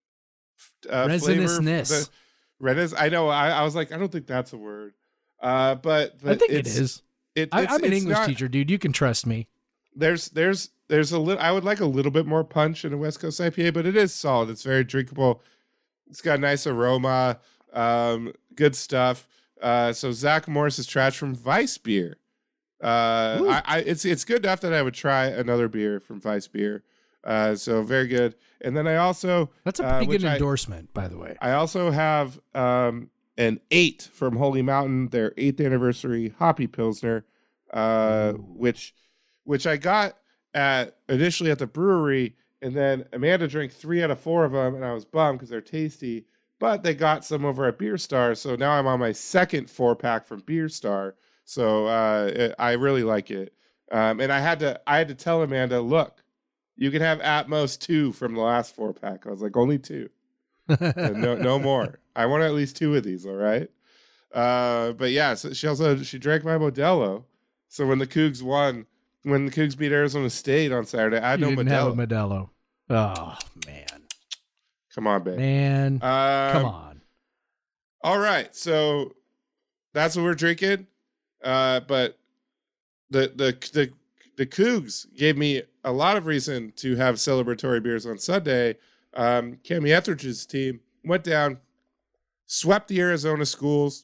uh, Resinousness. flavor. The, renis. I know. I, I was like, I don't think that's a word. Uh, but, but I think it it's, is. It, I, it's, I'm an it's English not- teacher, dude. You can trust me. There's there's there's a little. I would like a little bit more punch in a West Coast I P A, but it is solid. It's very drinkable. It's got a nice aroma. Um, good stuff. Uh, so Zach Morris is trash from Vice Beer. Uh, I, I it's it's good enough that I would try another beer from Vice Beer. Uh, so very good. And then I also That's a uh, pretty which good I- endorsement, by the way. I also have um, an eight from Holy Mountain, their eighth anniversary Hoppy Pilsner, uh, which which I got at initially at the brewery, and then Amanda drank three out of four of them, and I was bummed because they're tasty. But they got some over at Beer Star, so now I'm on my second four pack from Beer Star. So uh, it, I really like it, um, and I had to I had to tell Amanda, look, you can have at most two from the last four pack. I was like, only two. And no, no more. I want at least two of these. All right. Uh, but yeah, so she also she drank my Modelo. So when the Cougs won, when the Cougs beat Arizona State on Saturday, I had You no didn't Modelo. have a Modelo. Oh, man. Come on, babe. Man. Um, Come on. All right, so that's what we're drinking. Uh, but the the the the Cougs gave me a lot of reason to have celebratory beers on Sunday. Um, Cami Etheridge's team went down, swept the Arizona schools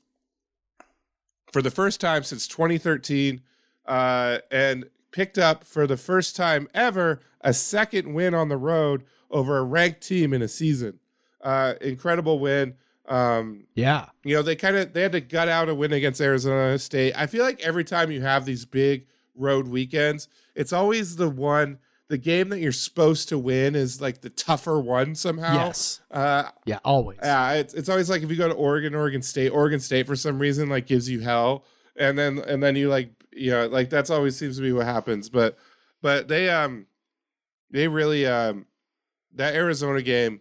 for the first time since twenty thirteen, uh, and picked up for the first time ever a second win on the road over a ranked team in a season. Uh, incredible win. Um, Yeah. you know, they kind of they had to gut out a win against Arizona State. I feel like every time you have these big road weekends, it's always the one, the game that you're supposed to win is like the tougher one somehow. Yes. Uh, Yeah, always. yeah, it's it's always like if you go to Oregon, Oregon State, Oregon State for some reason like gives you hell, and then and then you like you know like that's always seems to be what happens. But but they um they really um that Arizona game.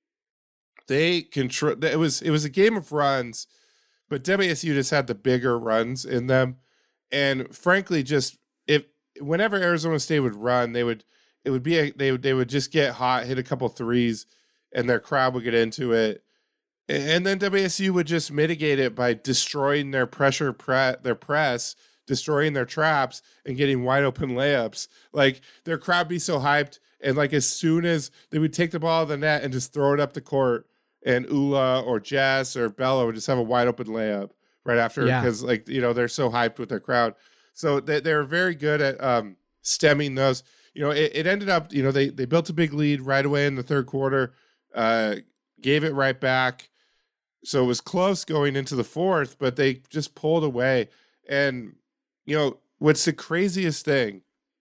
They control. It was it was a game of runs, but W S U just had the bigger runs in them, and frankly, just if whenever Arizona State would run, they would it would be a, they would they would just get hot, hit a couple threes, and their crowd would get into it, and then W S U would just mitigate it by destroying their pressure pre- their press, destroying their traps, and getting wide open layups. Like their crowd be so hyped, and like as soon as they would take the ball out of the net and just throw it up the court. And Ula or Jess or Bella would just have a wide open layup right after Yeah. because, like, you know, they're so hyped with their crowd. So they, they're very good at um, stemming those. You know, it, it ended up, you know, they, they built a big lead right away in the third quarter, uh, gave it right back. So it was close going into the fourth, but they just pulled away. And, you know, what's the craziest thing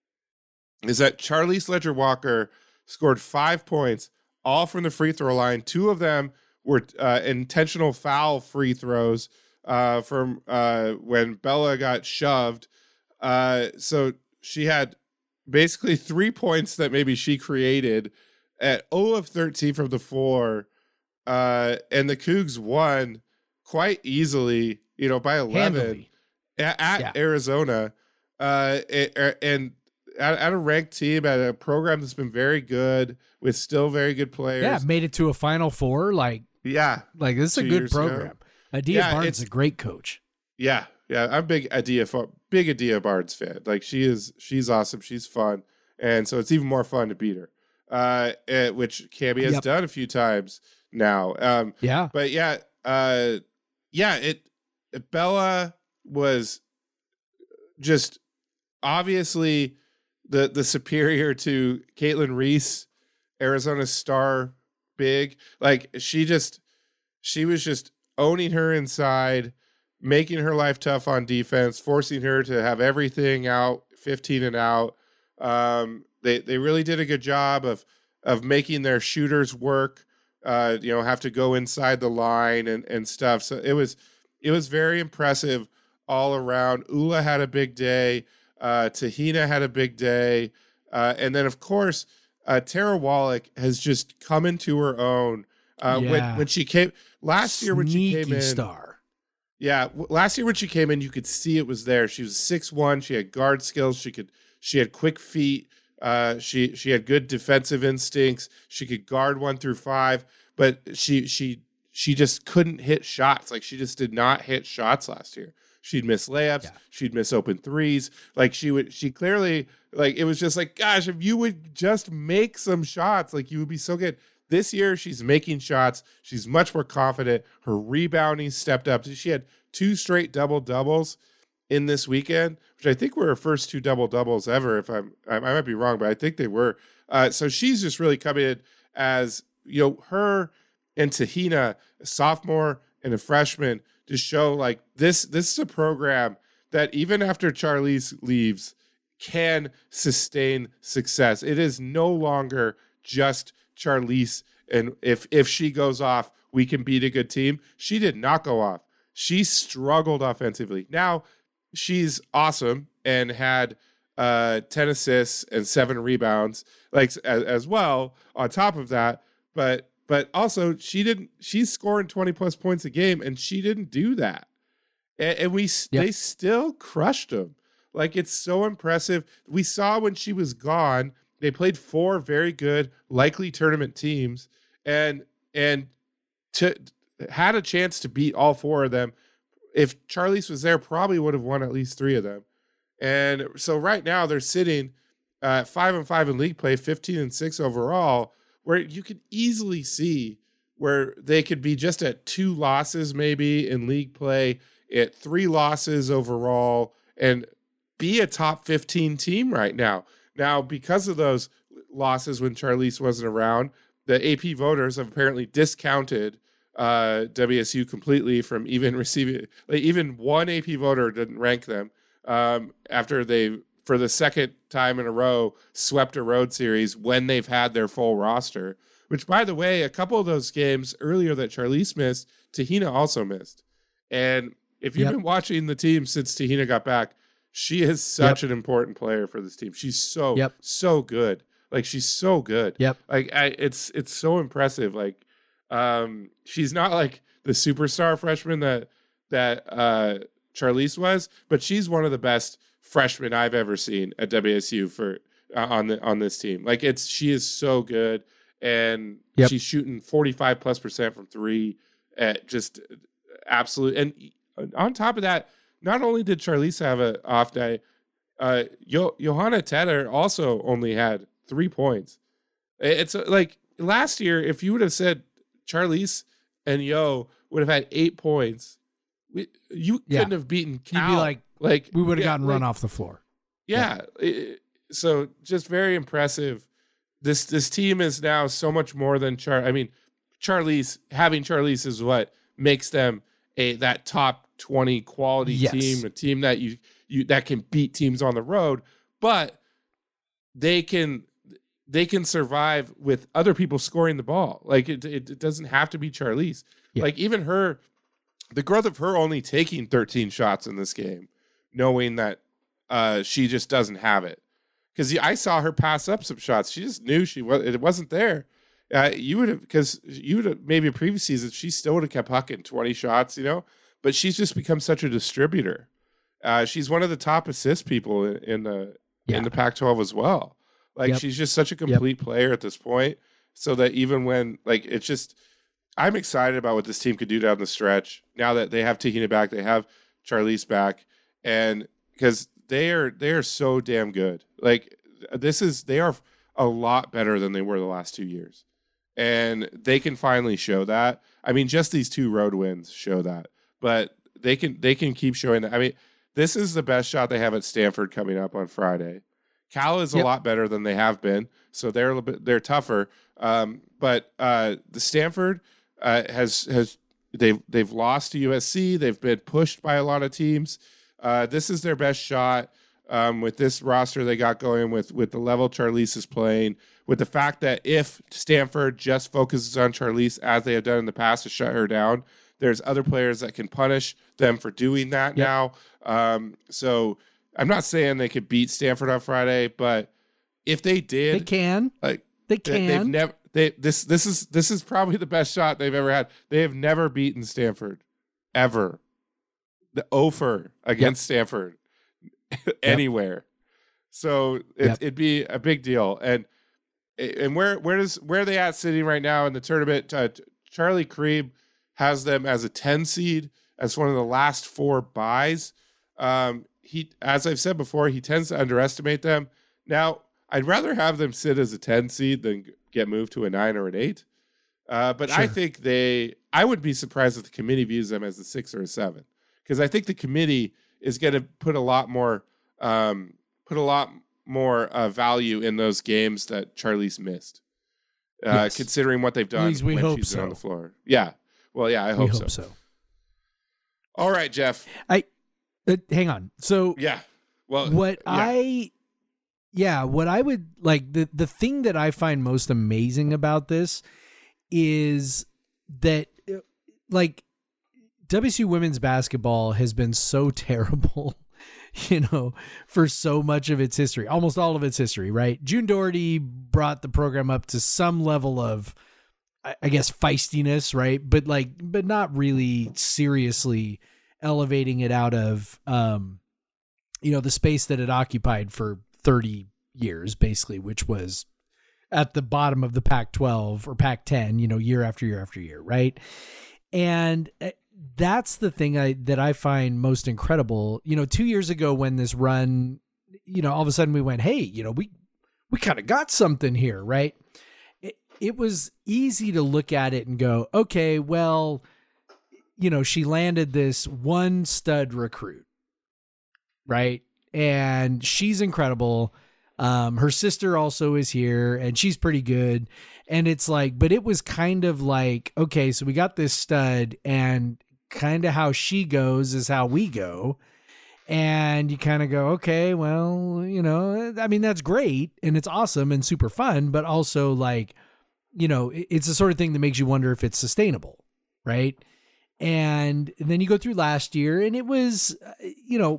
is that Charlize Ledger Walker scored five points. All from the free throw line. Two of them were uh, intentional foul free throws uh, from uh, when Bella got shoved. Uh, so she had basically three points that maybe she created at zero of thirteen from the floor. Uh, and the Cougs won quite easily, you know, by eleven Handily. at, at Yeah. Arizona. Uh, it, and at, at a ranked team, at a program that's been very good with still very good players. Yeah, made it to a Final Four. Like, Yeah. like this is a Two good years ago. program. Adia Yeah, Barnes it's- is a great coach. Yeah. Yeah. I'm big Adia, fa- big Adia Barnes fan. Like she is, she's awesome. She's fun. And so it's even more fun to beat her, uh, eh, which Cammy has Yep. done a few times now. Um, Yeah. But yeah, uh, yeah, it Bella was just obviously the the superior to Caitlin Reese, Arizona star big. Like she just she was just owning her inside, making her life tough on defense, forcing her to have everything out, fifteen and out. Um, they they really did a good job of of making their shooters work. Uh, you know, have to go inside the line and, and stuff. So it was it was very impressive all around. Ula had a big day. Uh, Tahina had a big day. Uh, and then, of course, uh, Tara Wallach has just come into her own. Uh, when, Yeah. when she came last year, when she came Sneaky in, star. yeah, w- last year when she came in, you could see it was there. She was six one. She had guard skills. She could she had quick feet. Uh, she she had good defensive instincts. She could guard one through five, but she she she just couldn't hit shots. Like she just did not hit shots last year. She'd miss layups. Yeah. She'd miss open threes. Like she would. She clearly like it was just like, gosh, if you would just make some shots, like you would be so good. This year, she's making shots. She's much more confident. Her rebounding stepped up. She had two straight double doubles in this weekend, which I think were her first two double doubles ever. If I'm, I might be wrong, but I think they were. Uh, so she's just really coming in as, you know, her and Tahina, a sophomore and a freshman, to show like this. This is a program that even after Charlize leaves, can sustain success. It is no longer just Charlize, and if if she goes off, we can beat a good team. She did not go off. She struggled offensively. Now she's awesome and had uh, ten assists and seven rebounds, like as, as well. On top of that, but but also she didn't. She's scoring twenty plus points a game, and she didn't do that. And, and we Yep. they still crushed them. Like it's so impressive. We saw when she was gone. They played four very good, likely tournament teams, and and to, had a chance to beat all four of them. If Charlize was there, probably would have won at least three of them. And so right now they're sitting at five and five in league play, fifteen and six overall, where you could easily see where they could be just at two losses maybe in league play, at three losses overall, and be a top fifteen team right now. Now, because of those losses when Charlize wasn't around, the A P voters have apparently discounted uh, W S U completely from even receiving. Like even one A P voter didn't rank them um, after they, for the second time in a row, swept a road series when they've had their full roster. Which, by the way, a couple of those games earlier that Charlize missed, Tahina also missed. And if you've Yep. been watching the team since Tahina got back, she is such Yep. an important player for this team. She's so Yep. so good. Like she's so good. Yep. Like I, it's it's so impressive. Like um, she's not like the superstar freshman that that uh, Charlize was, but she's one of the best freshmen I've ever seen at W S U for uh, on the on this team. Like it's she is so good, and Yep. she's shooting forty-five plus percent from three. At just absolute. And on top of that, not only did Charlize have an off day, uh, Yo- Johanna Tedder also only had three points. It's uh, like last year, if you would have said Charlize and Yo would have had eight points, we, you Yeah. couldn't have beaten You'd Cal. be like, like we would have yeah, gotten like- run off the floor. Yeah. it- so just very impressive. This this team is now so much more than Char. I mean, Charlize having Charlize is what makes them a that top twenty quality Yes. team, a team that you you that can beat teams on the road, but they can they can survive with other people scoring the ball. Like it, it, it doesn't have to be Charlize. Yeah. Like even her, the growth of her only taking thirteen shots in this game, knowing that uh, she just doesn't have it. Because I saw her pass up some shots. She just knew she was it wasn't there. Uh, you would have because you would have maybe a previous season she still would have kept hucking twenty shots, you know. But she's just become such a distributor. Uh, she's one of the top assist people in, in the Yeah. in the Pac twelve as well. Like Yep. she's just such a complete player at this point. So that even when like it's just, I'm excited about what this team could do down the stretch. Now that they have Tahina back, they have Charlize back, and because they are they are so damn good. Like this is they are a lot better than they were the last two years, and they can finally show that. I mean, just these two road wins show that, but they can they can keep showing that. I mean, this is the best shot they have at Stanford coming up on Friday. Cal is a Yep. lot better than they have been, so they're a little bit they're tougher. Um, but uh, the Stanford uh, has has they've they've lost to U S C. They've been pushed by a lot of teams. Uh, this is their best shot um, with this roster they got going with with the level Charlize is playing. With the fact that if Stanford just focuses on Charlize as they have done in the past to shut her down, there's other players that can punish them for doing that Yep. now. Um, so I'm not saying they could beat Stanford on Friday, but if they did, They can. like They they- they've can. never they this this is this is probably the best shot they've ever had. They have never beaten Stanford ever. The offer against Stanford anywhere. So it, Yep. it'd be a big deal. And and where where does where are they at sitting right now in the tournament? Uh, Charlie Creme has them as a ten seed, as one of the last four buys. Um, he, as I've said before, he tends to underestimate them. Now, I'd rather have them sit as a ten seed than get moved to a nine or an eight. Uh, but I Sure. think they, I would be surprised if the committee views them as a six or a seven, because I think the committee is going to put a lot more, um, put a lot more uh, value in those games that Charlize missed, uh, Yes. considering what they've done least we when hope she's been on so. the floor. Yeah. Well, yeah, I We hope, hope so. so. All right, Jeff. I uh, hang on. So Yeah. Well, what yeah. I yeah, what I would like the the thing that I find most amazing about this is that uh, like W S U women's basketball has been so terrible, you know, for so much of its history, almost all of its history, right? June Doherty brought the program up to some level of, I I guess, feistiness, right? But like, but not really seriously elevating it out of, um, you know, the space that it occupied for thirty years, basically, which was at the bottom of the Pac twelve or Pac ten, you know, year after year after year, right? And uh, that's the thing I that I find most incredible. You know, two years ago when this run, you know, all of a sudden we went, hey, you know, we we kind of got something here, right? It, it was easy to look at it and go, okay, well, you know, she landed this one stud recruit, right? And she's incredible. Um, her sister also is here and she's pretty good. And it's like, but it was kind of like, okay, so we got this stud and kind of how she goes is how we go. And you kind of go, okay, well, you know, I mean, that's great and it's awesome and super fun, but also like, you know, it- it's the sort of thing that makes you wonder if it's sustainable, right? And then you go through last year and it was, uh, you know,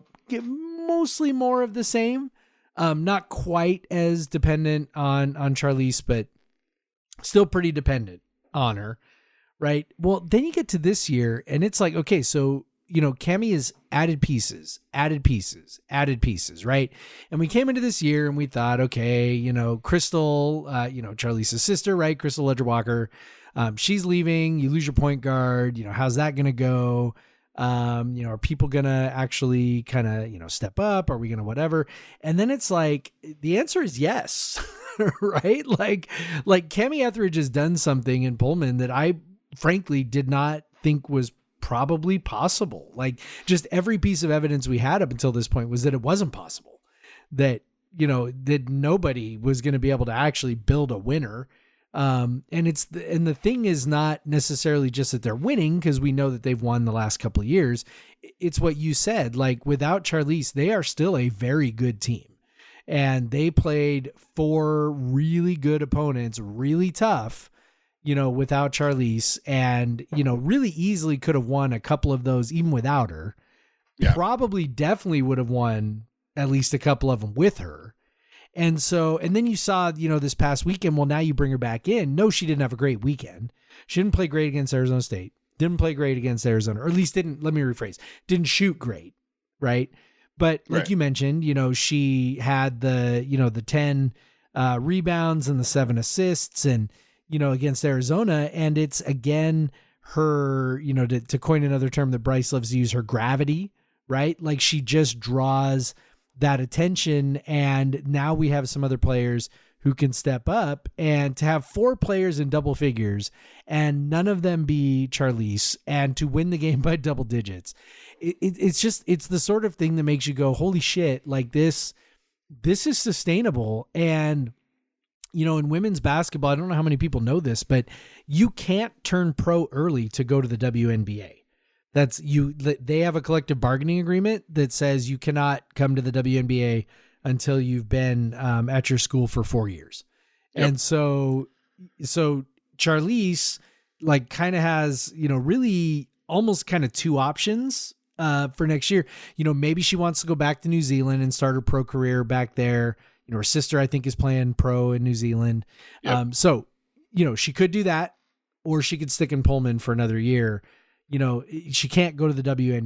mostly more of the same. Um, not quite as dependent on, on Charlize, but still pretty dependent on her. Right. Well, then you get to this year and it's like, okay, so, you know, Cammie is added pieces, added pieces, added pieces. Right. And we came into this year and we thought, okay, you know, Crystal, uh, you know, Charlize's sister, right? Crystal Ledger Walker. Um, she's leaving, you lose your point guard, you know, how's that going to go? Um, you know, are people going to actually kind of, you know, step up? Are we going to whatever? And then it's like, the answer is yes. Right. Like, like Cammie Etheridge has done something in Pullman that I frankly did not think was probably possible. Like just every piece of evidence we had up until this point was that it wasn't possible, that, you know, that nobody was going to be able to actually build a winner. Um, and it's, the, and the thing is not necessarily just that they're winning, because we know that they've won the last couple of years. It's what you said, like without Charlize, they are still a very good team. And they played four really good opponents, really tough, you know, without Charlize, and, you know, really easily could have won a couple of those even without her. Yeah. Probably definitely would have won at least a couple of them with her. And so, and then you saw, you know, this past weekend, well, now you bring her back in. No, she didn't have a great weekend. She didn't play great against Arizona State. Didn't play great against Arizona, or at least didn't, let me rephrase, didn't shoot great. Right. But like Right. you mentioned, you know, she had the, you know, the ten uh, rebounds and the seven assists and, you know, against Arizona. And it's again, her, you know, to, to coin another term that Bryce loves to use, her gravity, right? Like she just draws that attention. And now we have some other players who can step up, and to have four players in double figures and none of them be Charlize, and to win the game by double digits. It, it, it's just, it's the sort of thing that makes you go, holy shit, like this, this is sustainable. And, you know, in women's basketball, I don't know how many people know this, but you can't turn pro early to go to the W N B A. That's you. They have a collective bargaining agreement that says you cannot come to the W N B A until you've been um, at your school for four years. Yep. And so, so Charlize like kind of has, you know, really almost kind of two options uh, for next year. You know, maybe she wants to go back to New Zealand and start her pro career back there. You know, her sister, I think, is playing pro in New Zealand. Yep. Um, so, you know, she could do that, or she could stick in Pullman for another year. You know, she can't go to the W N B A.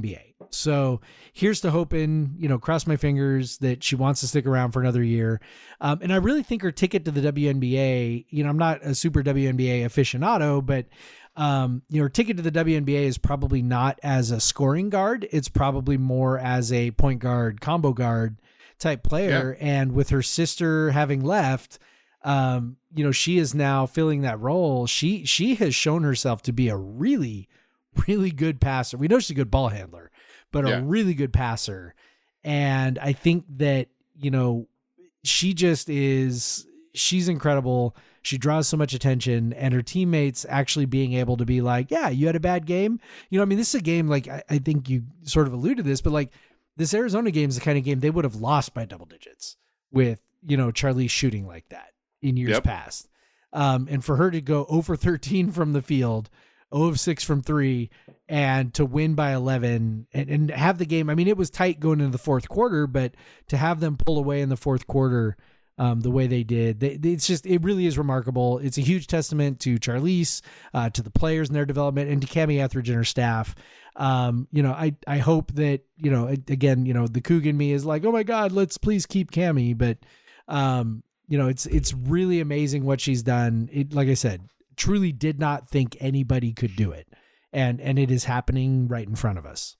So here's to hoping, you know, cross my fingers that she wants to stick around for another year. Um, and I really think her ticket to the W N B A, you know, I'm not a super W N B A aficionado, but, um, you know, her ticket to the W N B A is probably not as a scoring guard. It's probably more as a point guard, combo guard type player. Yeah. And with her sister having left, um, you know, she is now filling that role. She, she has shown herself to be a really, really good passer. We know she's a good ball handler, but yeah. a really good passer. And I think that, you know, she just is, she's incredible. She draws so much attention, and her teammates actually being able to be like, yeah, you had a bad game. You know, I mean, this is a game, like, I, I think you sort of alluded to this, but like this Arizona game is the kind of game they would have lost by double digits with, you know, Charlize shooting like that in years yep. past. Um, and for her to go zero for thirteen from the field, zero of six from three, and to win by eleven and, and have the game. I mean, it was tight going into the fourth quarter, but to have them pull away in the fourth quarter um, the way they did, they, they, it's just, it really is remarkable. It's a huge testament to Charlize, uh, to the players and their development, and to Cami Etheridge and her staff. Um, you know, I, I hope that, you know, again, you know, the Coug in me is like, oh my God, let's please keep Cami. But, um, you know, it's, it's really amazing what she's done. It, like I said, truly did not think anybody could do it. And, and it is happening right in front of us.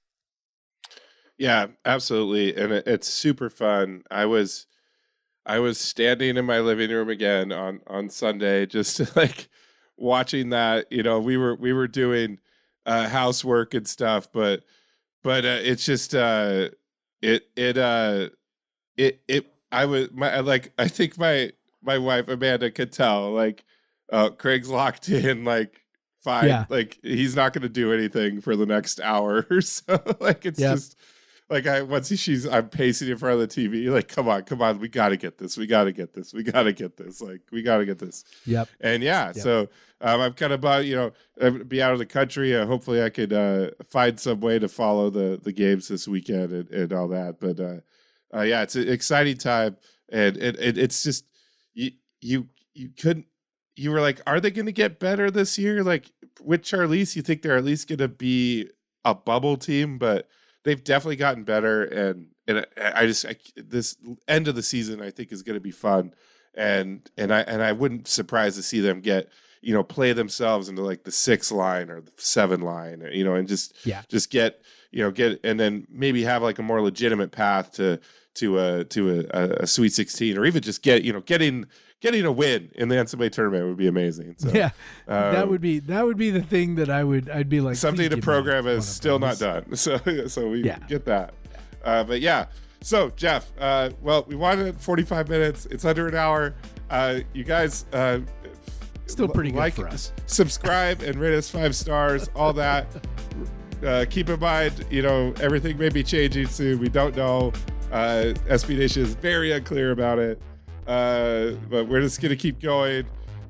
Yeah, absolutely. And it, it's super fun. I was, I was standing in my living room again on, on Sunday, just like watching that. You know, we were, we were doing uh, housework and stuff, but, but uh, it's just, uh, it, it, uh, it, it, I was my, like, I think my, my wife, Amanda, could tell, like, uh, Craig's locked in, like, fine. Yeah. Like, he's not going to do anything for the next hour or so. Like, it's yep. just like, I, once he, she's, I'm pacing in front of the T V, like, come on, come on. We got to get this. We got to get this. We got to get this. Like, we got to get this. Yep. And yeah, yep. so, um, I'm kind of about, you know, I'd be out of the country. Uh, hopefully I could, uh, find some way to follow the, the games this weekend and, and all that. But, uh, uh, yeah, it's an exciting time. And it, it, it's just, you, you, you couldn't, you were like, are they going to get better this year? Like with Charlize, you think they're at least going to be a bubble team, but they've definitely gotten better. And, and I just, I, this end of the season, I think is going to be fun. And, and I, and I wouldn't surprise to see them get, you know, play themselves into like the six line or the seven line, or, you know, and just, yeah. just get, you know, get, and then maybe have like a more legitimate path to, to a, to a, a Sweet sixteen, or even just get, you know, getting, Getting a win in the N C double A tournament would be amazing. So, yeah, um, that would be that would be the thing that I would I'd be like, something the program is still not done. So so we yeah. get that. Uh, but yeah, so Jeff, uh, well, we wanted forty-five minutes. It's under an hour. Uh, you guys, uh, still pretty good like, for us. Subscribe and rate us five stars. All that. Uh, keep in mind, you know, everything may be changing soon. We don't know. Uh, S B Nation is very unclear about it. Uh, but we're just going to keep going.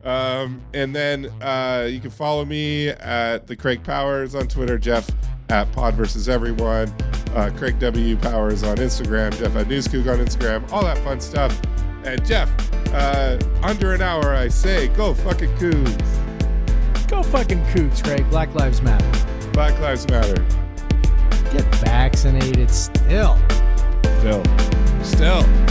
Um, and then uh, you can follow me at the Craig Powers on Twitter, Jeff at Pod versus Everyone, uh, Craig W. Powers on Instagram, Jeff at NewsCoug on Instagram, all that fun stuff. And Jeff, uh, under an hour, I say, go fucking Cougs. Go fucking Cougs, Craig. Black Lives Matter. Black Lives Matter. Get vaccinated still. Still. Still.